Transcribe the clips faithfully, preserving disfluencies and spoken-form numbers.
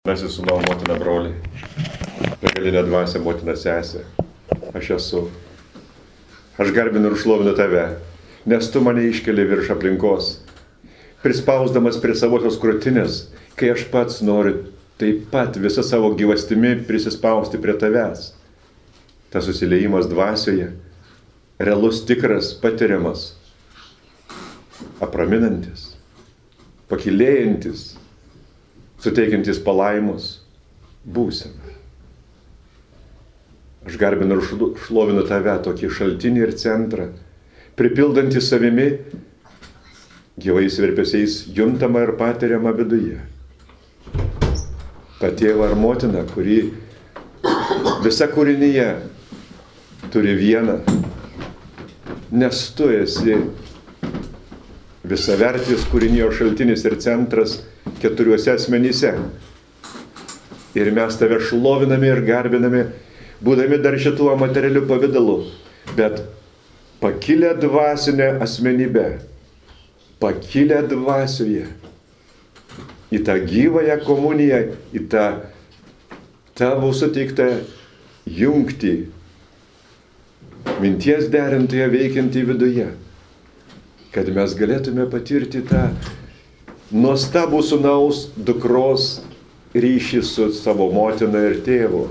Mes esu mano motina broliai, begalinė dvasia motina sesė. Aš esu. Aš garbinu ir šlovinu tave, nes tu mane iškeli virš aplinkos, prispausdamas prie savosios krūtinės, kai aš pats noriu taip pat visą savo gyvastimi prisispausti prie tavęs. Tas susiliejimas dvasioje, realus, tikras, patiriamas, apraminantis, pakilėjantis, suteikiantis palaimus būseną. Aš garbinu ir šlovinu tave, tokį šaltinį ir centrą, pripildantį savimi, gyvais virpesiais juntamą ir patiriamą viduje. Ta tėva ar motina, kuri visa kūrinyje turi vieną, nes tu esi visavertis kūrinio šaltinis ir centras keturiuose asmenyse. Ir mes tave šloviname ir garbiname, būdami dar šituo materialiu pavidalu, bet pakilę dvasinę asmenybę, pakilę dvasioje, į tą gyvąją komuniją, į tą tavo suteiktą jungtį, minties derintoje veikiantį viduje, kad mes galėtume patirti tą nuostabų sūnaus dukros ryšį su savo motina ir tėvu.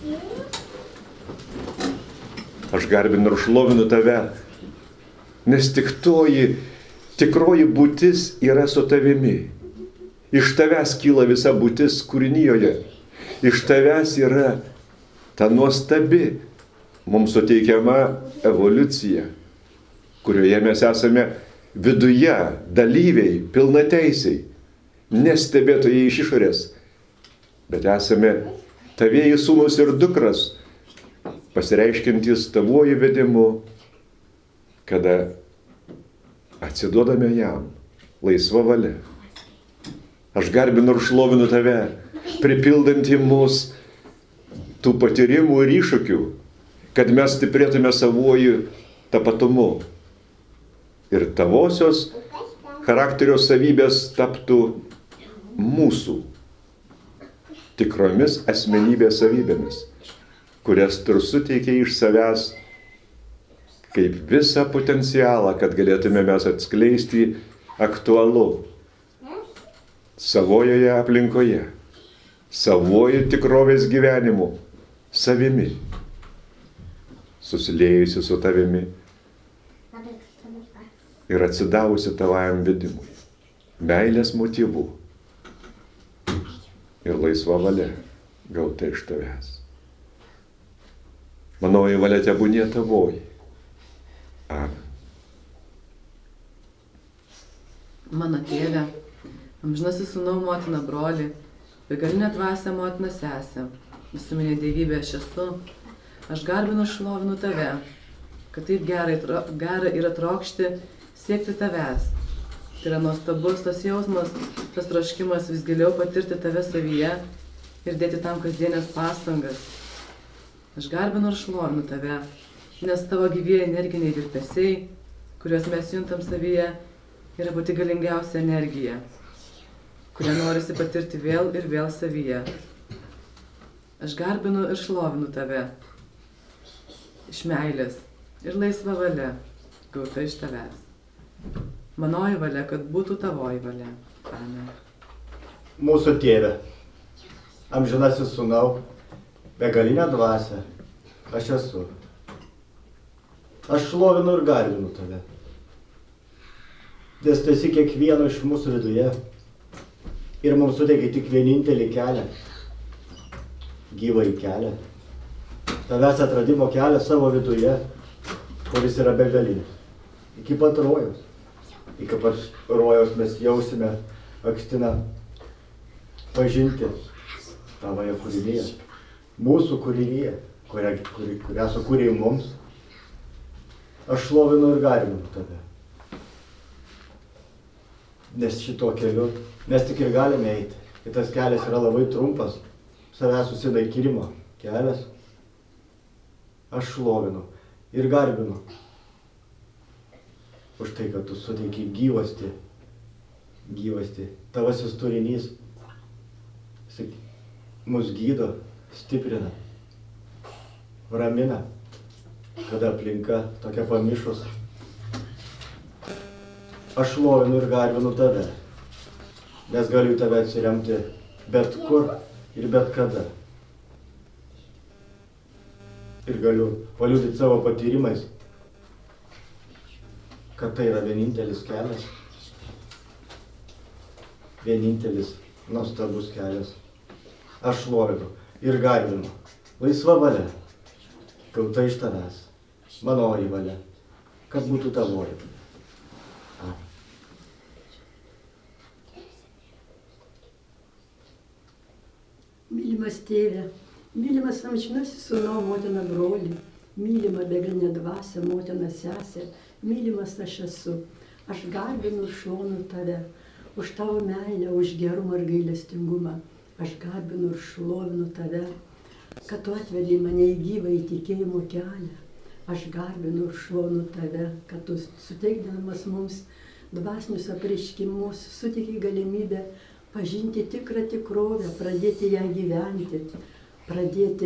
Aš garbinu ir šlovinu tave, nes tik toji tikroji būtis yra su tavimi. Iš tavęs kyla visa būtis kūrinijoje. Iš tavęs yra ta nuostabi mums suteikiama evoliucija, kurioje mes esame viduje dalyviai, pilnateisiai, nestebėtojai iš išorės, bet esame tavieji sūnus ir dukras, pasireiškiantys tavuoju vedimu, kada atsiduodame jam laisva valia. Aš garbinu ir šlovinu tave, pripildantį mus tų patyrimų ir iššūkių, kad mes stiprėtume savuoju tapatumu. Ir tavosios charakterio savybės taptų mūsų tikromis asmenybės savybėmis, kurias tu suteikia iš savęs kaip visą potencialą, kad galėtume mes atskleisti aktualu savojoje aplinkoje, savoju tikrovės gyvenimu, savimi, susiliejusi su tavimi ir atsidavusi tavajam vedimui, meilės motyvų ir laisva valia gauta iš tavęs. Manoji valia tebūnie tavoji. Amen. Mano tėve, amžinasis sūnau motina broli, begalinė dvasia motina sesė, visuminė dievybė aš esu, aš garbinu šlovinu tave, kad taip gerai, gera yra trokšti siekti tavęs. Tai yra nuostabus tas jausmas, tas troškimas vis giliau patirti tave savyje ir dėti tam kasdienės pastangas. Aš garbinu ir šlovinu tave, nes tavo gyvieji energiniai virpesiai, kuriuos mes juntam savyje, yra pati galingiausia energija, kurią norisi patirti vėl ir vėl savyje. Aš garbinu ir šlovinu tave iš meilės ir laisva valia gauta iš tavęs. Manoji valia, kad būtų tavoji valia. Amen. Mūsų tėve, amžinasis sūnau, begalinė dvasia, aš esu. Aš šlovinu ir garbinu tave, nes tu esi kiekvieno iš mūsų viduje ir mums suteikia tik vienintelį kelią, gyvąjį kelią, tavęs atradimo kelią savo viduje, kuris yra begalinis, iki pat rojaus. Iki pat rojaus mes jausime akstiną pažinti tavoje kūrinyje, mūsų kūrinyje, kurią, kuri, kurią sukūrėjai mums. Aš šlovinu ir garbinu tave. Nes šito keliu mes tik ir galime eiti. Ir tas kelias yra labai trumpas, savęs susinaikinimo kelias. Aš šlovinu ir garbinu už tai, kad tu suteikiai gyvastį, gyvastį. Tavasis turinys mus gydo, stiprina, ramina, kada aplinka tokia pamišus. Aš šlovinu ir garbinu tave, nes galiu tave atsiremti bet kur ir bet kada. Ir galiu paliudyti savo patyrimais, kad tai yra vienintelis kelias, vienintelis nuostabus kelias. Aš šlovinu ir garbinu, laisva valia, gauta iš tavęs, manoji valia, kad būtų tavoji. Amen. Mylimas tėve, mylimas amžinasis sūnau, motina, broli, mylima begalinė dvasia, motina, sesė, mylimas aš esu. Aš garbinu ir šlovinu tave už tavo meilę, už gerumą ir gailestingumą. Aš garbinu ir šlovinu tave, kad tu atvedei mane į gyvą įtikėjimo kelią. Aš garbinu ir šlovinu tave, kad tu suteikdamas mums dvasinius apreiškimus suteikei galimybę pažinti tikrą tikrovę, pradėti ją gyventi, pradėti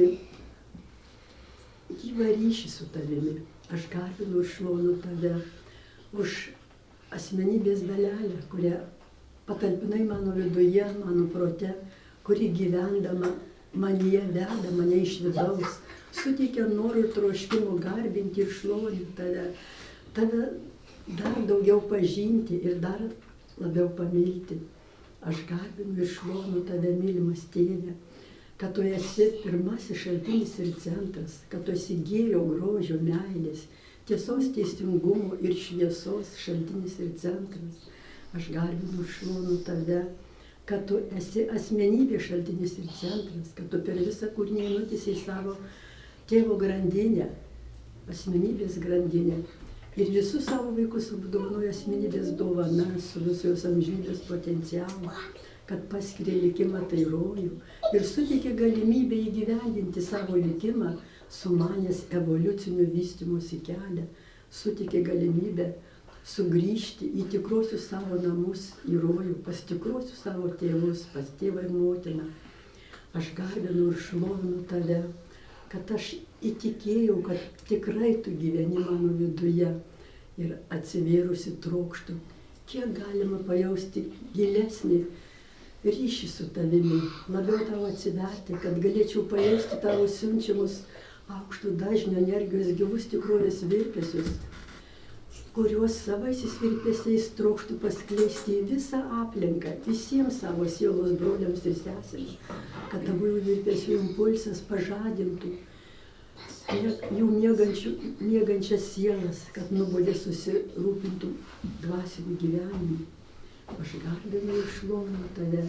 gyvą ryšį su tavimi. Aš garbinu ir šlovinu tave už asmenybės dalelę, kurią patalpinai mano viduje, mano prote, kuri gyvendama manyje veda mane iš vidaus, suteikia norų ir troškimų garbinti ir šlovinti tave, tave dar daugiau pažinti ir dar labiau pamilti. Aš garbinu ir šlovinu tave, mylimas tėve, kad tu esi pirmasis šaltinis ir centras, kad tu esi gėrio, grožio, meilės, tiesos, teisingumo ir šviesos šaltinis ir centras. Aš garbinu ir šlovinu tave, kad tu esi asmenybė šaltinis ir centras, kad tu per visą kūrinį nutisi į savo tėvo grandinę, asmenybės grandinę. Ir visus savo vaikus apdovanoja asmenybės dovana su visos jos amžinybės potencialu, kad paskiria likimą tai rojų ir suteikia galimybę įgyvendinti savo likimą, sumanęs evoliucinių vystymosi kelią, suteikia galimybę sugrįžti į tikruosius savo namus, į rojų, pas tikruosius savo tėvus, pas tėvą ir motiną. Aš garbinu ir šlovinu tave, kad aš įtikėjau, kad tikrai tu gyveni mano viduje ir atsivėrusi trokštų, kiek galima pajausti gilesnį ryšį su tavimi, labiau tavo atsiverti, kad galėčiau pajausti tavo siunčiamus aukštų dažnio energijos gyvus tikrovės virpesius, kuriuos savaisiais virpesiais trokštų paskleisti į visą aplinką, visiems savo sielos broliams ir sesėms, kad tavo virpesių impulsas pažadintų jų miegančių, miegančias sielas, kad nubodė susirūpintų dvasinių gyvenimų. Aš garbinu ir šlovinu tave,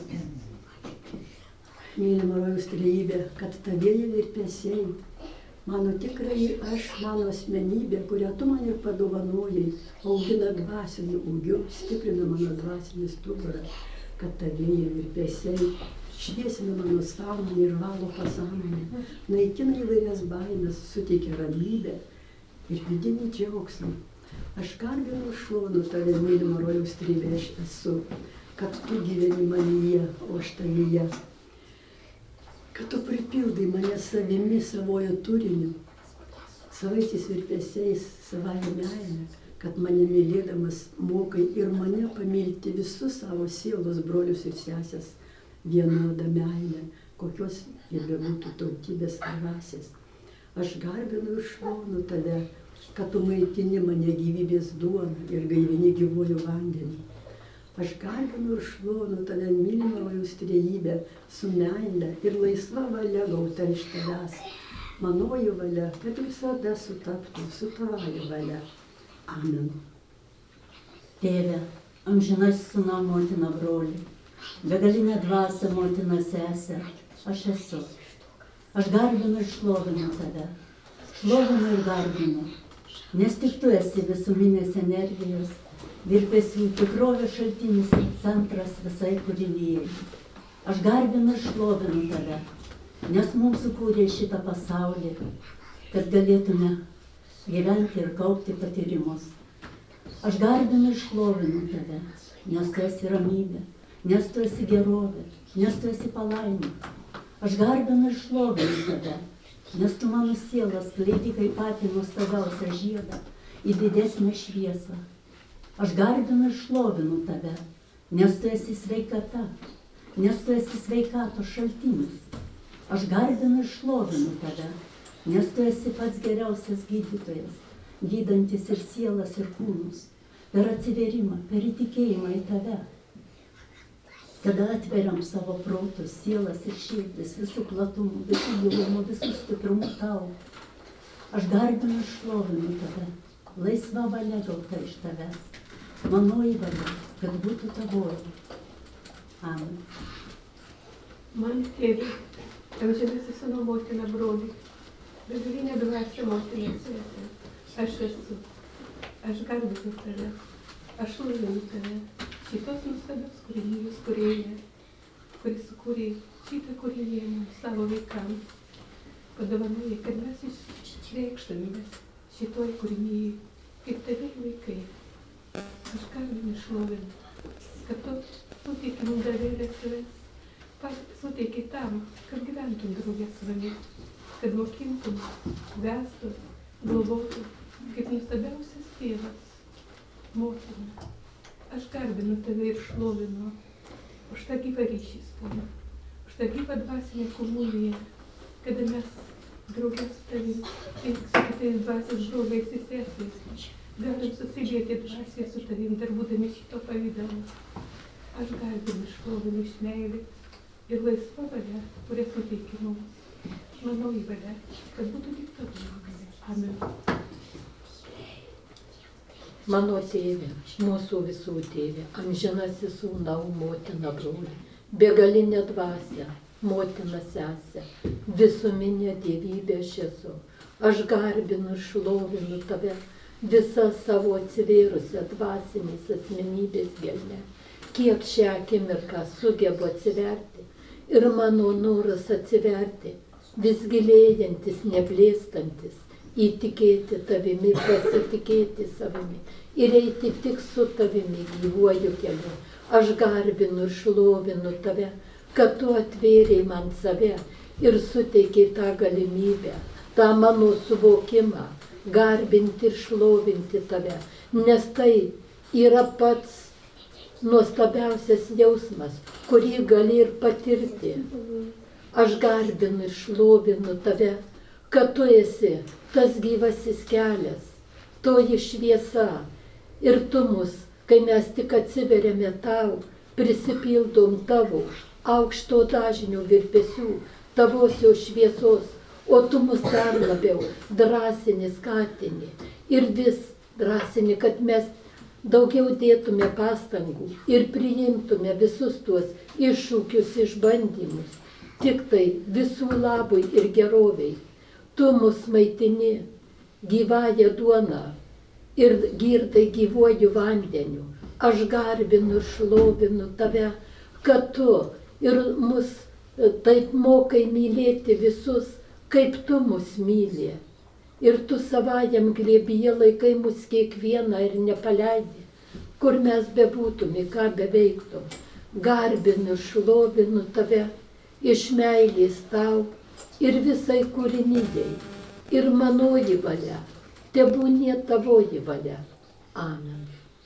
mylima rojaus trejybė, kad tavieji virpesiai, mano tikrai aš, mano asmenybė, kurią tu man ir padovanojai, augina dvasiniu ūgiu, stiprina mano dvasinį stuburą, kad tavieji virpesiai šviesina mano sąmonę ir valo pasąmonę, naikina įvairias baimės, suteikia ramybę ir vidinį džiaugsmą. Aš garbinu ir šlovinu tave, mylima rojaus trejybė, aš esu, kad tu gyveni manyje, o aš tavyje. Kad tu pripildai mane savimi, savojo turiniu, savaisiais virpesiais, savąją meilę, kad mane mylėdamas mokai ir mane pamilti visus savo sielos brolius ir sesės vienodą meilę, kokios jie bebūtų tautybės ar rasės. Aš garbinu ir šlovinu tave, kad tu maitini mane gyvybės duoną ir gaivini gyvuoju vandenį. Aš garbinu ir šlovinu tave, mylima rojaus trejybė, su meile ir laisva valia gauta iš tavęs. Manoji valia, kad visada sutaptų su tavoji valia. Amen. Tėve, amžinas sūnau, motina, broli, begalinė dvasia, motina, sesė, aš esu. Aš garbinu ir šlovinu tave, šlovinu ir garbinu, nes tik tu esi visuminės energijos, virpesių tikrovės šaltinis ir centras visai kūrinijai. Aš garbinu ir šlovinu tave, nes mums sukūrė šitą pasaulį, kad galėtume gyventi ir kaupti patyrimus. Aš garbinu ir šlovinu tave, nes tu esi ramybė, nes tu esi gerovė, nes tu esi palaima. Aš garbinu ir šlovinu tave, nes tu mano sielą skleidi kaip patį nuostabiausią žiedą į didesnę šviesą. Aš garbinu ir šlovinu tave, nes tu esi sveikata, nes tu esi sveikatos šaltinis. Aš garbinu ir šlovinu tave, nes tu esi pats geriausias gydytojas, gydantis ir sielas, ir kūnus, per atsiverimą, per įtikėjimą į tave. Kada atveriam savo protus, sielas ir širdis, visų platumų, visų gilumų, visų stiprumų tau. Aš garbinu ir šlovinu tave, laisva valia gauta iš tavęs, manoji valia, kad būtų tavoji. Amen. Man tėvi, amžinasis sūnau motina broli, begalinė dvasia motina sesė, aš esu, aš garbinu tave, aš šlovinu tave, šitos nuostabios kūrinijos kūrėja, kuris sukūrė šitą kūrinėją savo vaikams, padovanoja, kad mes išreikštumės šitoj kūrinijai, kaip tavi vaikai. Aš garbinu ir šlovinu, kad tu suteiki mums davėlę savęs, suteiki tam, kad gyventum draugę su manim, kad mokintum, vestum, galvotum, kaip nuostabiausias tėvas, motina. Aš garbinu tave ir šlovinu už tą gyvą ryšį su tavim, už tą gyvą dvasinę komuniją, kada mes draugės su tavim ir su kitais dvasios draugais ir sesės galim susilieti dvasiją su tavim, dar būdami šito pavidalo. Aš garbinu ir šlovinu iš meilės ir laisva valia, kurią suteiki mums. Manoji valia, kad būtų tik tavo valia. Amen. Mano tėve, mūsų visų tėve, amžinasis sūnau, motina broli, begalinė dvasia, motina sesė, visuminė dievybė aš esu. Aš garbinu ir šlovinu tave visą savo atsivėrusią dvasinės asmenybės gelmę, kiek šią akimirką sugebu atsiverti ir mano noras atsiverti, vis gilėjantis, neblėstantis, įtikėti tavimi, pasitikėti savimi ir eiti tik su tavimi gyvuoju keliu. Aš garbinu ir šlovinu tave, kad tu atvėrei man save ir suteikei tą galimybę, tą mano suvokimą, garbinti ir šlovinti tave, nes tai yra pats nuostabiausias jausmas, kurį gali ir patirti. Aš garbinu ir šlovinu tave, kad tu esi tas gyvasis kelias, toji šviesa ir tu mus, kai mes tik atsiveriame tau, prisipildom tavo aukšto dažnio virpesių, tavosios šviesos, o tu mus dar labiau drąsini, skatini ir vis drąsini, kad mes daugiau dėtume pastangų ir priimtume visus tuos iššūkius, išbandymus, tik tai visų labui ir geroviai. Tu mus maitini gyvąją duoną ir girdai gyvuoju vandeniu. Aš garbinu ir šlovinu tave, kad tu ir mus taip mokai mylėti visus, kaip tu mus myli. Ir tu savajam glėbyje laikai mus kiekvieną ir nepaleidi, kur mes bebūtume, ką beveiktum. Garbinu ir šlovinu tave iš meilės tau ir visai kūrinijai, ir manoji valia, tebūnie tavoji valia. Amen.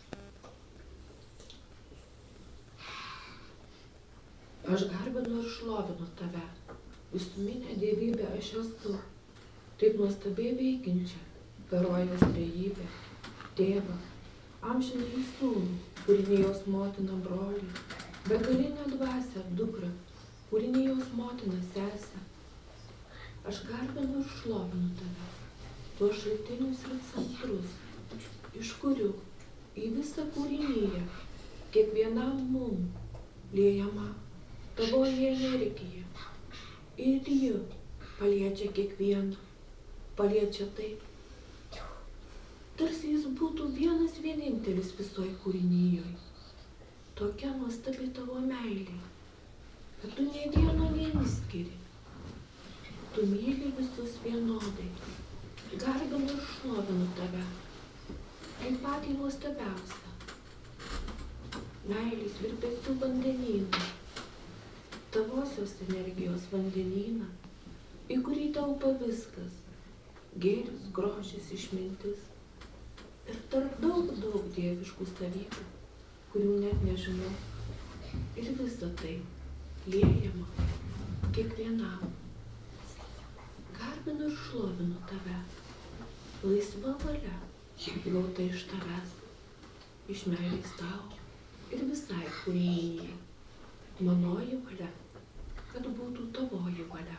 Aš garbinu ir šlovinu tave, visuminę dievybę aš esu, taip nuostabiai veikiančią, per rojaus trejybę, tėvą, amžinąjį sūnų, kūrinijos motina brolį, begalinę dvasią dukrą, kūrinijos motina sesę. Aš garbinu ir šlovinu tave, tuos šaltinius ir centrus, iš kurių į visą kūriniją, kiekvienam mum liejama tavoji energija. Ir ji paliečia kiekvieną, paliečia taip, tarsi jis būtų vienas vienintelis visoj kūrinijoje. Tokia nuostabi tavo meilė, kad tu nė vieno neišskiri. Tu myli visus vienodai, garbinu ir šlovinu tave, kaip patį nuostabiausią, meilės virpesių vandenyną, tavosios energijos vandenyną, į kurį telpa viskas - gėris, grožis, išmintis ir tarp daug, daug dieviškų savybių, kurių net nežinau. Ir visa tai liejama kiekvienam. Garbinu ir šlovinu tave, laisva valia, gauta iš tavęs, iš meilės tau ir visai kūrinijai. Manoji valia, kad būtų tavoji valia.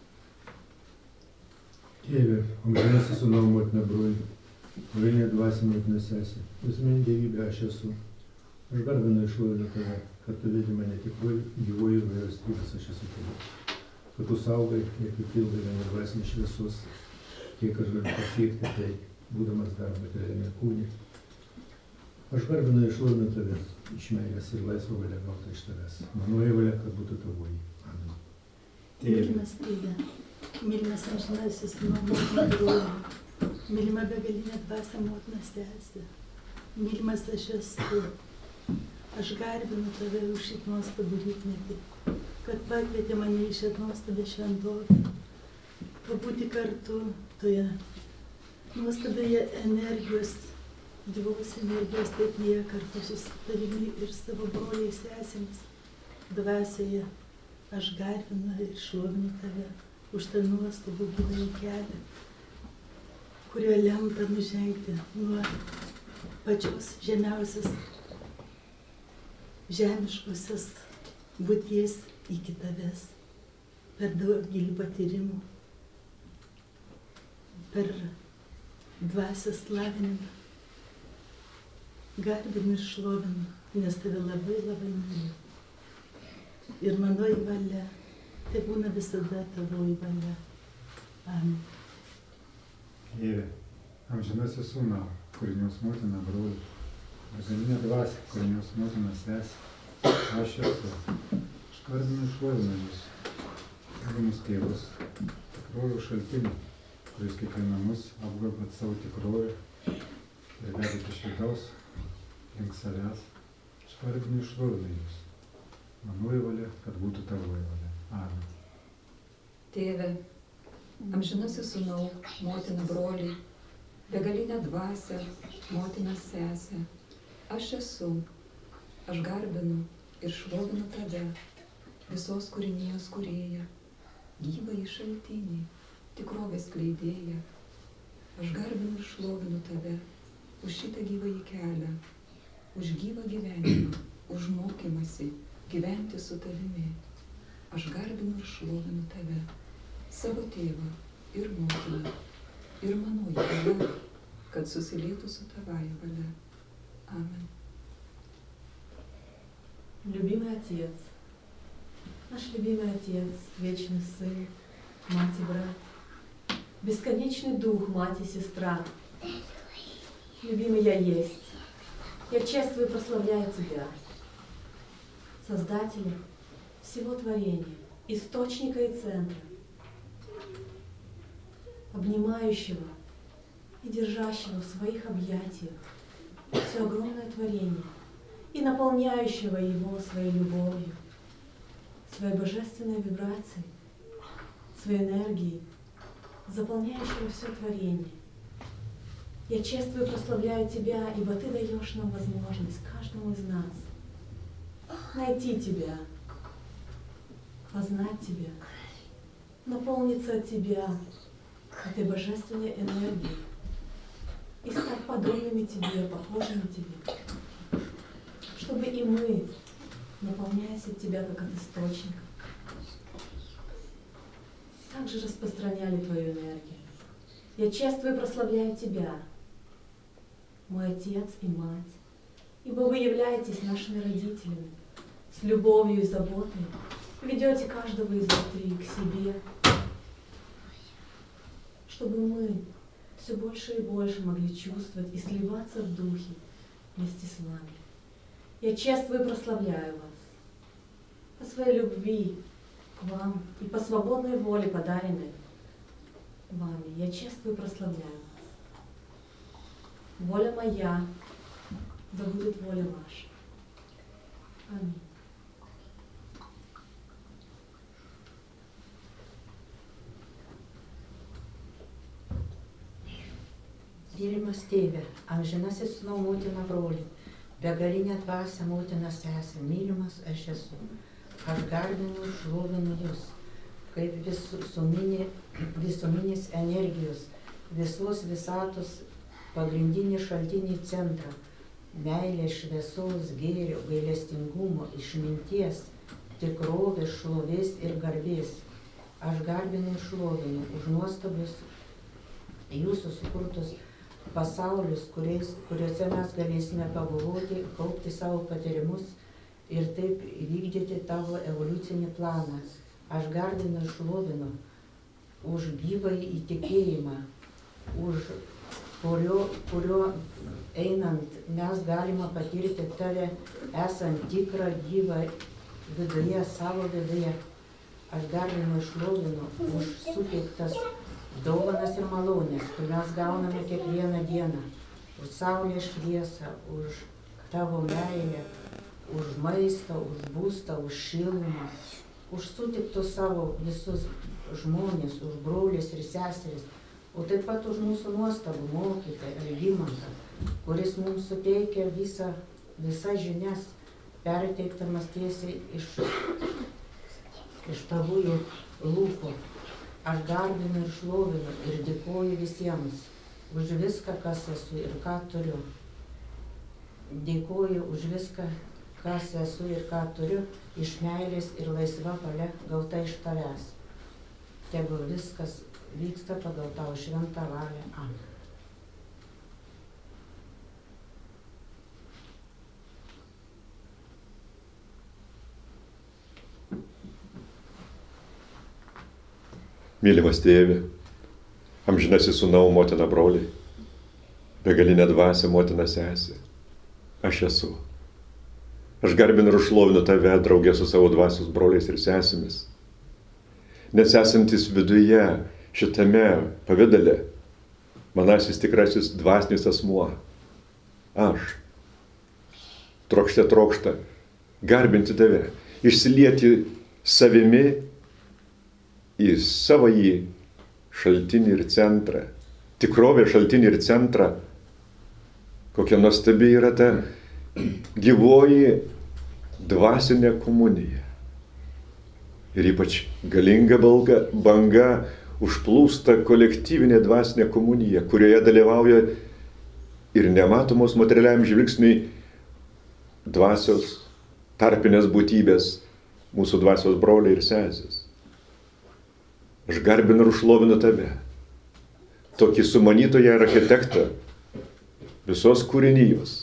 Tėve, amžinasis sūnau motina broli, varinė dvasia motina sesė, visuomenė dievybė aš esu. Aš garbinu ir šlovinu tave, kad tu vedi mane tikruoju, gyvuoju ir valstybės aš esu tave. Kad tu saugai ir pripildai mane dvasinės šviesos, kiek aš galiu pasiekti tai, būdamas dar materialiame kūne. Aš garbinu ir šlovinu tave, iš meilės ir laisvo valia gauta iš tavęs. Manoji valia, kad būtų tavoji. Amen. Mylimas Tėve, mylimas amžinasis sūnau motina broli, mylima begalinė dvasia motina sesė, mylimas aš esu. Aš garbinu tave už šitą nuostabų rytmetį, kad pakvietė mane į šią nuostabę šventovę, pabūti kartu toje nuostabėje energijos, gyvos energijos tėkmėje kartu su tavimi ir savo broliais sesėmis. Dvasioje aš garbinu ir šlovinu tave už tą nuostabų gyvąjį kelią, kurio lemta nužengti nuo pačios žemiausios žemiškosios būties iki tavęs, per daugelį patyrimų, per dvasios lavinimą. Garbinu ir šlovinu, nes tave labai labai myliu. Ir manoji valia, tai būna visada tavoji valia. Amen. Tėve, amžinasis sūnau, kūrinios motina broli, begalinė dvasia, kūrinios motina sesė, aš esu. Aš garbinu ir šlovinu jūs, mylimus tėvus, tikrovių šaltinį, kuris kiekvieną mus apgaubėt savo tikrovę ir vedėt iš vidaus link savęs. Aš garbinu ir šlovinu jūs. Manoji valia, kad būtų tavoji valia. Amen. Tėve, amžinasis sūnau, motina broli, begalinė dvasia, motina sesė, aš esu. Aš garbinu ir šlovinu tave, visos kūrinijos kūrėja, gyvąjį šaltinį, tikrovės skleidėja. Aš garbinu ir šlovinu tave už šitą gyvąjį kelią, už gyvą gyvenimą, už mokymąsi gyventi su tavimi. Aš garbinu ir šlovinu tave, savo tėvą ir motiną, ir manoji valia, kad susilietų su tavąja valia. Amen. Любимый Отец, наш любимый Отец, вечный Сын, Мать и Брат, бесконечный Дух, Мать и Сестра. Любимый я есть, я чествую и прославляю Тебя, Создателя всего творения, Источника и Центра, обнимающего и держащего в своих объятиях все огромное творение и наполняющего его своей любовью, своей божественной вибрацией, своей энергией, заполняющего все творение. Я чествую и прославляю Тебя, ибо Ты даешь нам возможность, каждому из нас, найти Тебя, познать Тебя, наполниться от Тебя, этой божественной энергией, и стать подобными Тебе, похожими Тебе, чтобы и мы, наполняясь от Тебя, как от источника, также распространяли Твою энергию. Я чествую и прославляю Тебя, мой Отец и Мать, ибо Вы являетесь нашими родителями, с любовью и заботой ведете каждого изнутри к себе, чтобы мы все больше и больше могли чувствовать и сливаться в духе вместе с вами. Я чествую и прославляю вас по своей любви к вам и по свободной воле, подаренной вами. Я чествую и прославляю вас. Воля моя, да будет воля ваша. Аминь. Mylimas tėve, amžinasis sūnau motina broli, begalinė dvasia motina sesė, mylimas aš esu. Aš garbinu ir šlovinu jūs, kaip visuminė, visuminės energijos, visos visatos pagrindinį šaltinį centrą, meilės, šviesos, gėrio, gailestingumo, išminties, tikrovės, šlovės ir garbės. Aš garbinu ir šlovinu už nuostabius jūsų sukurtus pasaulius, kuriais, kuriuose mes galėsime pabuvoti, kaupti savo patyrimus ir taip įvykdyti tavo evoliucinį planą. Aš garbinu ir šlovinu už gyvąjį įtikėjimą, už kurio, kurio einant mes galime patirti tave esant tikrą gyvą viduje, savo viduje. Aš garbinu ir šlovinu už suteiktas dovanas ir malonės, kur mes gauname kiekvieną dieną, už saulės šviesą, už tavo meilę, už maistą, už būstą, už šilumą, už sutiktus savo visus žmonės, už brolius ir seseris, o taip pat už mūsų nuostabų mokytoją Algimantą, kuris mums suteikia visą, visas žinias, perteiktamas tiesiai iš, iš tavųjų lūpų. Aš garbinu ir šlovinu ir dėkoju visiems už viską, kas esu ir ką turiu. Dėkoju už viską, kas esu ir ką turiu, iš meilės ir laisva valia gauta iš tavęs. Tegul viskas vyksta pagal tavo šventą valią. Amen. Mylimas tėve, amžinasis sūnau motina broliai, begalinė dvasia motina sesė, aš esu. Aš garbinu ir šlovinu tave draugė su savo dvasios broliais ir sesėmis, nes esantis viduje šitame pavidale, manasis tikrasis dvasinis asmuo, aš, trokšte trokšta, garbinti tave, išsilieti savimi į savąjį šaltinį ir centrą, tikrovę šaltinį ir centrą, kokia nuostabi yra ta gyvoji dvasinė komunija. Ir ypač galinga balga, banga užplūsta kolektyvinė dvasinė komunija, kurioje dalyvauja ir nematomos materialiam žvilgsniui dvasios tarpinės būtybės, mūsų dvasios broliai ir sesės. Aš garbinu ir šlovinu tave, tokį sumanytoją ir architektą visos kūrinijos,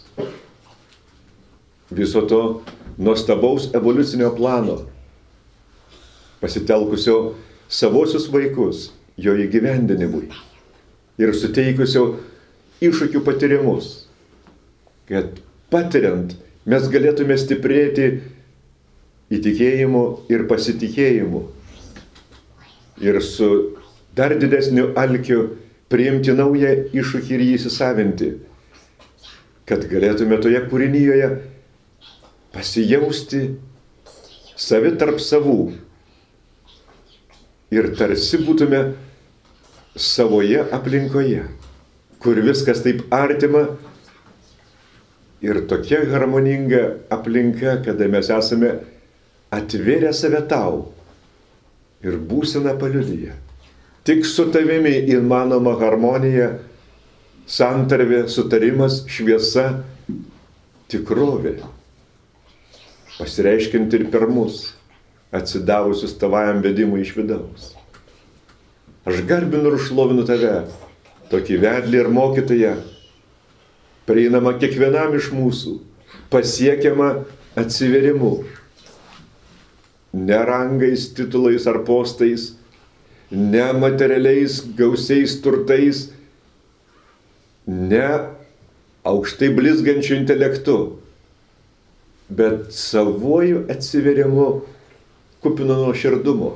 viso to nuostabaus evoliucinio plano, pasitelkusio savosius vaikus jo įgyvendinimui ir suteikusio iššūkių patyrimus, kad patiriant mes galėtume stiprėti įtikėjimu ir pasitikėjimu ir su dar didesniu alkiu priimti naują iššūkį ir jį įsisavinti, kad galėtume toje kūrinyje pasijausti savi tarp savų ir tarsi būtume savoje aplinkoje, kur viskas taip artima ir tokia harmoninga aplinka, kada mes esame atvėrę save tau ir būseną paliudyje. Tik su tavimi įmanoma harmonija, santarvė, sutarimas, šviesa, tikrovė, pasireiškinti ir per mus, atsidavusius tavajam vedimui iš vidaus. Aš garbinu ir šlovinu tave, tokį vedlį ir mokytoją, prieinama kiekvienam iš mūsų, pasiekiama atsiverimu, ne rangais, titulais ar postais, ne materialiais gausiais turtais, ne aukštai blizgančiu intelektu, bet savuoju atsiverimu kupinu nuoširdumo,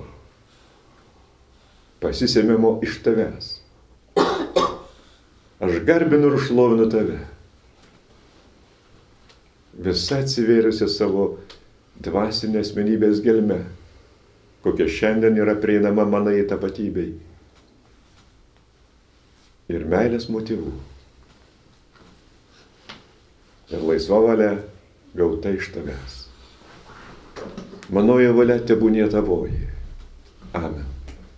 pasisėmimo iš tavęs. Aš garbinu ir šlovinu tave, visa atsivėrusi savo dvasinė asmenybės gelme, kokia šiandien yra prieinama manai tapatybei ir meilės motyvų. ir laisva valia gauta iš tavęs. Manoji valia tebūnie tavoji. Amen.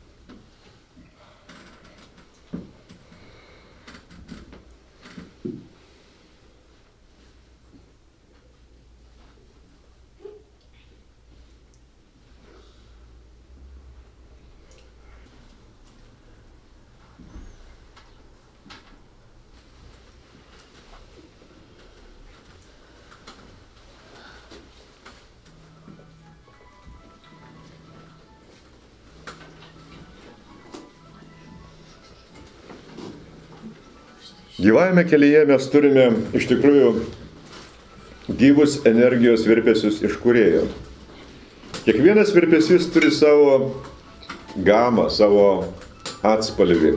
Gyvajame kelyje mes turime iš tikrųjų gyvus energijos virpesius iš Kūrėjo. Kiekvienas virpesys turi savo gamą, savo atspalvį.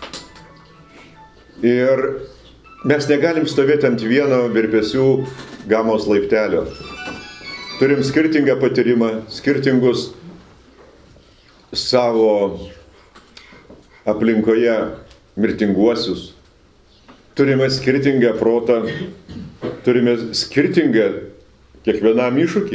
Ir mes negalim stovėti ant vieno virpesių gamos laiptelio. Turim skirtingą patyrimą, skirtingus savo aplinkoje mirtinguosius. Turime skirtingą protą, turime skirtingą kiekvienam iššūkį.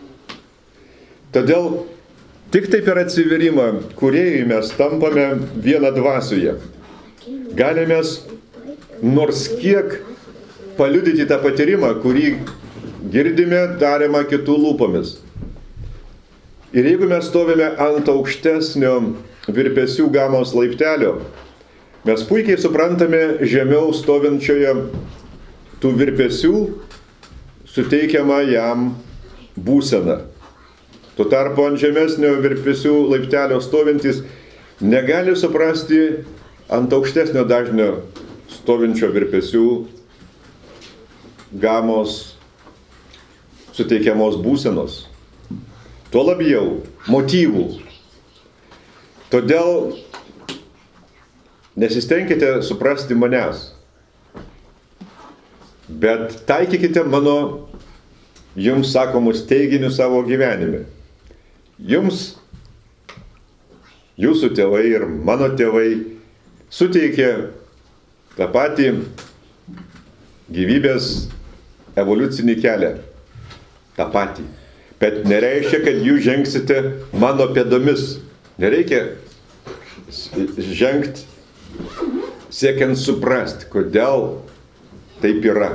Todėl tik taip per atsiverimą Kūrėjui mes tampame vieną dvasioje. Galime nors kiek paliudyti tą patyrimą, kurį girdime tariamą kitų lūpomis. Ir jeigu mes stovime ant aukštesnio virpesių gamos laiptelio, mes puikiai suprantame žemiau stovinčioje tų virpesių suteikiamą jam būseną. Tuo tarpu ant žemesnio virpesių laiptelio stovintis negali suprasti ant aukštesnio dažnio stovinčio virpesių gamos suteikiamos būsenos. Tuo labiau motyvų. Todėl nesistengkite suprasti manęs, bet taikykite mano jums sakomus teiginius savo gyvenime. Jums, jūsų tėvai ir mano tėvai suteikė tą patį gyvybės evoliucinį kelią. tą patį. Bet nereiškia, kad jūs žengsite mano pėdomis. Nereikia žengti siekiant suprasti, kodėl taip yra.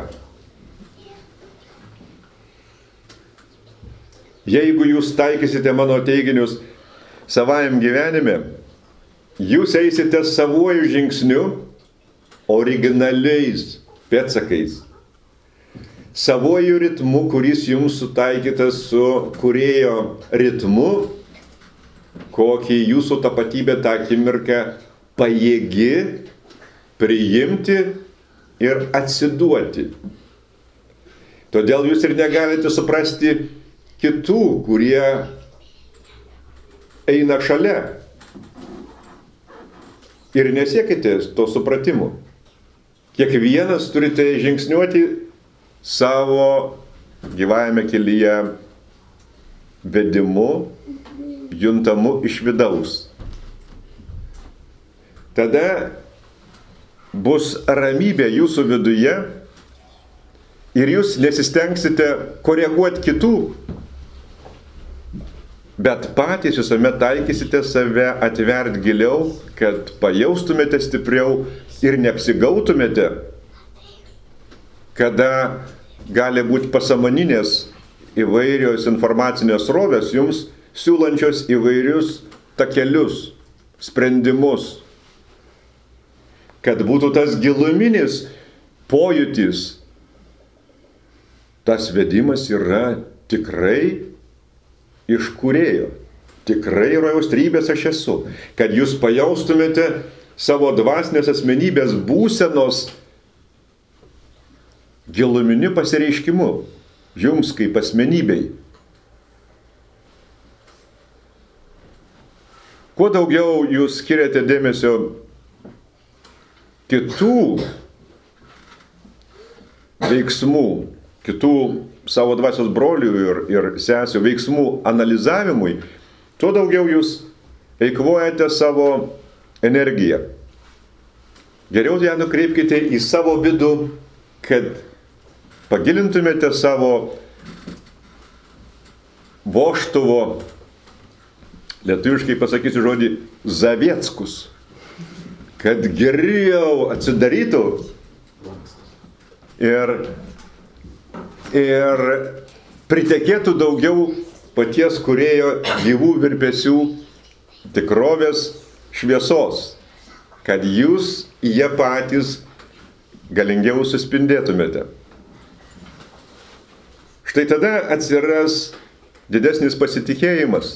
Jeigu jūs taikysite mano teiginius savajam gyvenime, jūs eisite savuoju žingsniu, originaliais pėdsakais. Savuoju ritmu, kuris jums sutaikytas su kūrėjo ritmu, kokį jūsų tapatybė tą akimirką pajėgi priimti ir atsiduoti. Todėl jūs ir negalite suprasti kitų, kurie eina šalia. Ir nesiekite to supratimo. Kiekvienas turite žingsniuoti savo gyvajame kelyje vedimu, juntamu iš vidaus. Tada bus ramybė jūsų viduje ir jūs nesistengsite koreguoti kitų, bet patys visuomet taikysite save atverti giliau, kad pajaustumėte stipriau ir neapsigautumėte, kada gali būti pasąmoninės įvairios informacinės srovės jums siūlančios įvairius takelius, sprendimus, kad būtų tas giluminis pojūtis. Tas vedimas yra tikrai iš kūrėjo, tikrai rojaus trybės aš esu, kad jūs pajaustumėte savo dvasinės asmenybės būsenos giluminiu pasireiškimu, jums kaip asmenybei. Kuo daugiau jūs skiriate dėmesio kitų veiksmų, kitų savo dvasios brolių ir, ir sesių veiksmų analizavimui, tuo daugiau jūs eikvojate savo energiją. Geriau ją nukreipkite į savo vidų, kad pagilintumėte savo vožtuvo, lietuviškai pasakysiu žodį, zavieckus, kad geriau atsidarytų ir, ir pritekėtų daugiau paties kūrėjo gyvų virpesių tikrovės šviesos, kad jūs jie patys galingiau suspindėtumėte. Štai tada atsiras didesnis pasitikėjimas.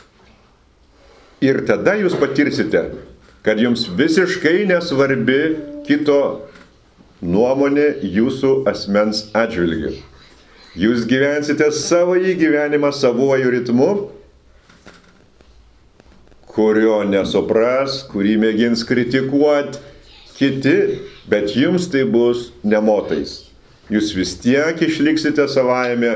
Ir tada jūs patirsite, kad jums visiškai nesvarbi kito nuomonė jūsų asmens atžvilgiu. Jūs gyvensite savąjį gyvenimą savuoju ritmu, kurio nesupras, kurį mėgins kritikuoti kiti, bet jums tai bus nemotais. Jūs vis tiek išliksite savajame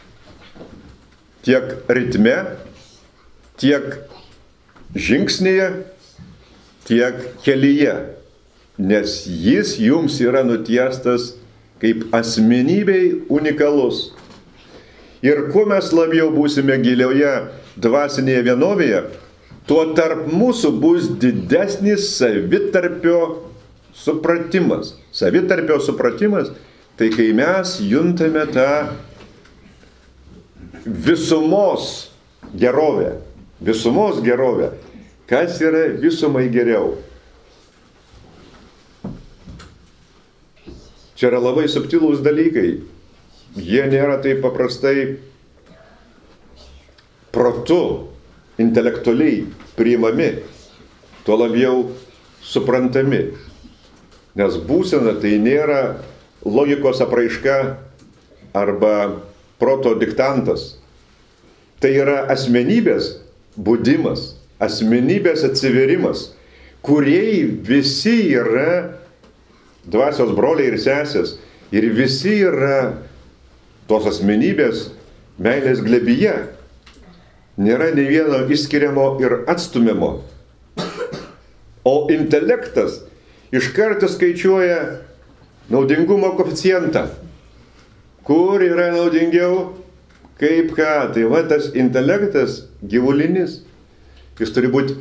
tiek ritme, tiek žingsnėje, tiek kelyje, nes jis jums yra nutiestas kaip asmenybei unikalus. Ir kuo mes labiau būsime gilioje dvasinėje vienovėje, tuo tarp mūsų bus didesnis savitarpio supratimas. Savitarpio supratimas, tai kai mes juntame tą visumos gerovę. Visumos gerovę. Kas yra visumai geriau? Čia yra labai subtilūs dalykai. Jie nėra taip paprastai protu, intelektualiai priimami, tuo labiau suprantami. Nes būsena tai nėra logikos apraiška arba proto diktantas. Tai yra asmenybės budimas, asmenybės atsiverimas, kuriai visi yra dvasios broliai ir sesės ir visi yra tos asmenybės meilės glebyje. Nėra nei vieno išskiriamo ir atstumiamo. O intelektas iš karto skaičiuoja naudingumo koeficientą. Kur yra naudingiau, kaip ką. Tai va tas intelektas gyvulinis, jis turi būti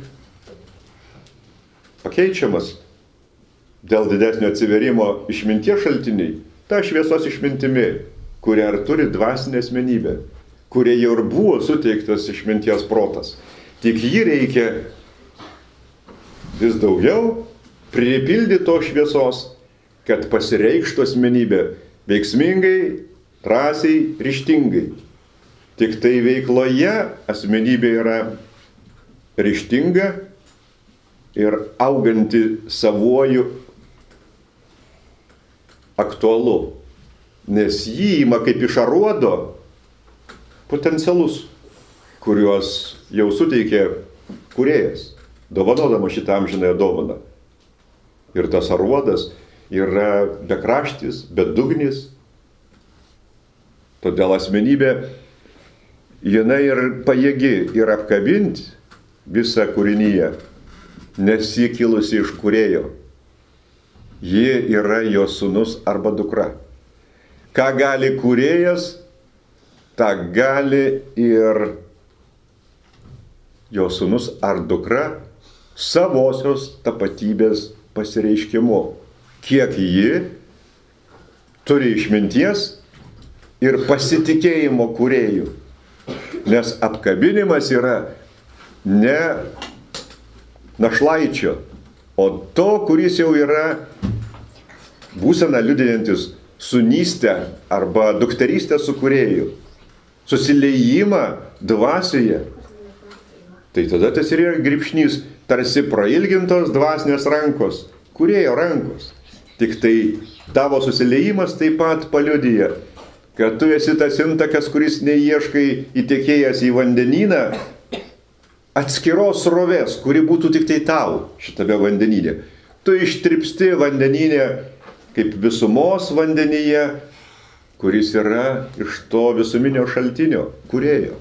pakeičiamas dėl didesnio atsiverimo išminties šaltiniai. Ta šviesos išmintimi, kurią ir turi dvasinė asmenybė, kurie jau ir buvo suteiktas išminties protas. Tik jį reikia vis daugiau pripildyti to šviesos, kad pasireikštų asmenybė veiksmingai, drąsiai, ryžtingai. Tik tai veikloje asmenybė yra ryžtinga ir auganti savuoju aktualu, nes jį ima kaip iš aruodo potencialus, kuriuos jau suteikė kūrėjas, dovanodama šitą amžinąją dovaną. Ir tas aruodas yra bekraštis, bedugnis. Todėl asmenybė, jinai ir pajėgi ir apkabinti visą kūrinyje, nes ji kilusi iš kūrėjo. Ji yra jo sūnus arba dukra. Ką gali kūrėjas, tą gali ir jo sūnus ar dukra savosios tapatybės pasireiškimu. Kiek ji turi išminties ir pasitikėjimo kūrėjų. Nes apkabinimas yra ne našlaičio, o to, kuris jau yra būsena liudijantis sūnystę arba dukterystę su kūrėju. Susiliejimą dvasioje. Tai tada tas yra grybšnys, tarsi prailgintos dvasinės rankos, kūrėjo rankos. Tik tai tavo susiliejimas taip pat paliudyja, kad tu esi tas intakas, kuris neieškai įtekėjęs į vandenyną atskiros srovės, kuri būtų tik tai tau šitame vandenyne. Tu ištripsti vandenyne kaip visumos vandenyje, kuris yra iš to visuminio šaltinio, kūrėjo.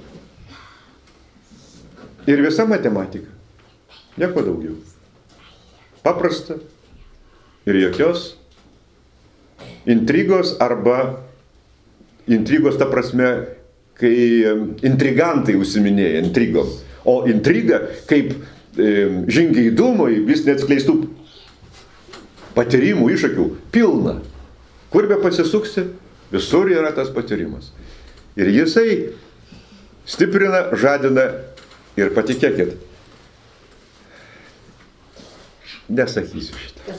Ir visa matematika. Nieko daugiau. Paprasta ir jokios intrigos arba Intrigos ta prasme, kai intrigantai užsiminėja intrigom. O intriga, kaip e, žingeidumui, vis neatskleistų patyrimų, iššūkių, pilna. Kur be pasisuksi, visur yra tas patyrimas. Ir jisai stiprina, žadina ir patikėkit. Nesakysiu šitą.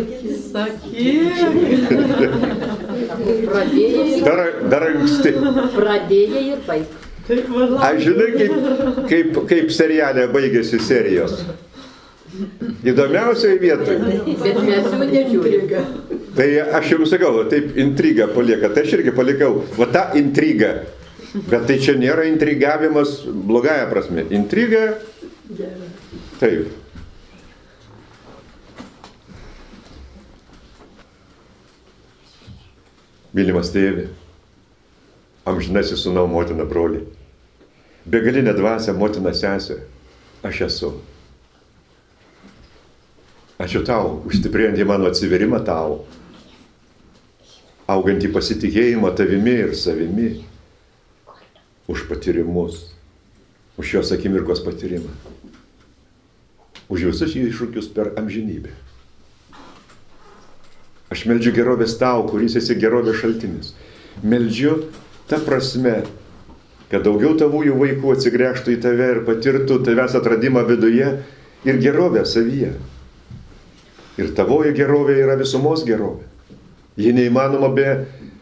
Dar, dar anksti. Pradėjai ir baig. Aš žinai, kaip, kaip, kaip serialė baigėsi serijos. Įdomiausiai vietai. Bet mes jų nežiūrime. Tai aš jums sakau, taip intriga palieka. Tai aš irgi palikau. Va ta intriga. Bet tai čia nėra intrigavimas blogąja prasme. Intriga. Taip. Mylimas tėve, amžinasis sūnau, motina, broli, begalinė dvasia, motina, sesė, aš esu. Ačiū tau, už stiprėjantį mano atsiverimą tau, augantį pasitikėjimą tavimi ir savimi, už patyrimus, už šios akimirkos patyrimą, už visus iššūkius per amžinybę. Aš meldžiu gerovės tau, kuris esi gerovės šaltinis. Meldžiu ta prasme, kad daugiau tavųjų vaikų atsigręžtų į tave ir patirtų tavęs atradimą viduje ir gerovę savyje. Ir tavoji gerovė yra visumos gerovė. Ji neįmanoma be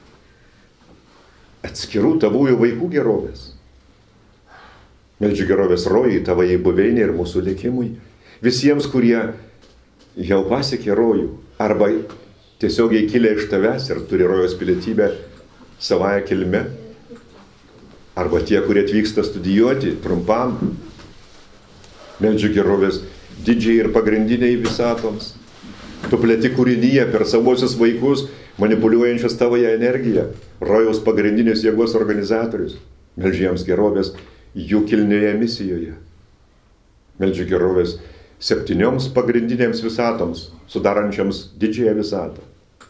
atskirų tavųjų vaikų gerovės. Meldžiu gerovės rojai, tavai buveinė ir mūsų likimui. Visiems, kurie jau pasiekė rojų arba tiesiogiai kilę iš tavęs ir turi rojos pilietybę savąją kilme, arba tie, kurie atvyksta studijuoti trumpam, meldžiu gerovės didžiai ir pagrindiniai visatoms. Tu plėti kūrinyje per savosius vaikus, manipuliuojančius tavoje energiją, rojaus pagrindinės jėgos organizatorius. Meldžiu jiems gerovės jų kilnioje misijoje. Meldžiu gerovės septynioms pagrindinėms visatoms, sudarančiams didžiąją visatą.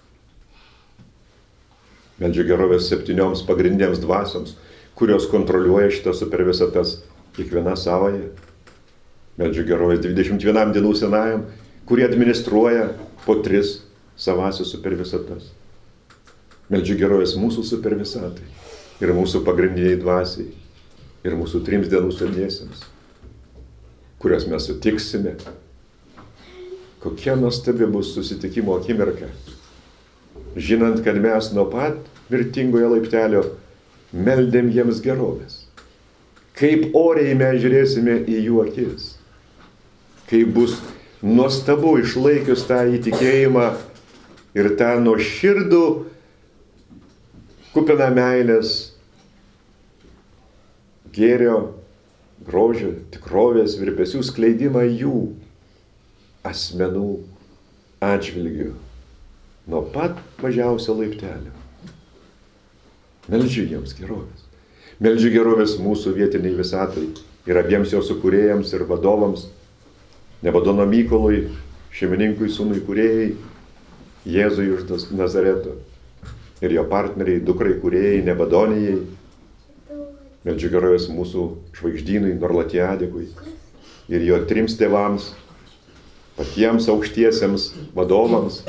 Meldžiu gerovės septynioms pagrindinėms dvasioms, kurios kontroliuoja šitą supervisatas, kiekviena savoje. Meldžiu gerovės dvidešimt vienam dienų senajam, kurie administruoja po tris savasios supervisatas. Meldžiu gerovės mūsų supervisatai ir mūsų pagrindiniai dvasiai ir mūsų trims dienų seniesiems, kurias mes sutiksime. Kokia nuostabi bus susitikimo akimirka, žinant, kad mes nuo pat mirtingojo laiptelio meldėm jiems gerovės. Kaip oriai mes žiūrėsime į jų akis. Kaip bus nuostabu išlaikius tą įtikėjimą ir tą nuoširdų kupiną meilės, gėrio, grožio, tikrovės, virpesių skleidimą jų asmenų atžvilgių nuo pat mažiausio laiptelio. Meldžiu jiems gerovės. Meldžiu gerovės mūsų vietiniai visatai ir abiems jo sukūrėjams ir vadovams, Nevadono Mykolui, šeimininkui, sūnui kūrėjai, Jėzui iš Nazareto ir jo partneriai, dukrai kūrėjai, Nebadonijai. Meldžiu gerovės mūsų žvaigždynui, Norlatiadikui ir jo trims tėvams, patiems aukštiesiems vadovams,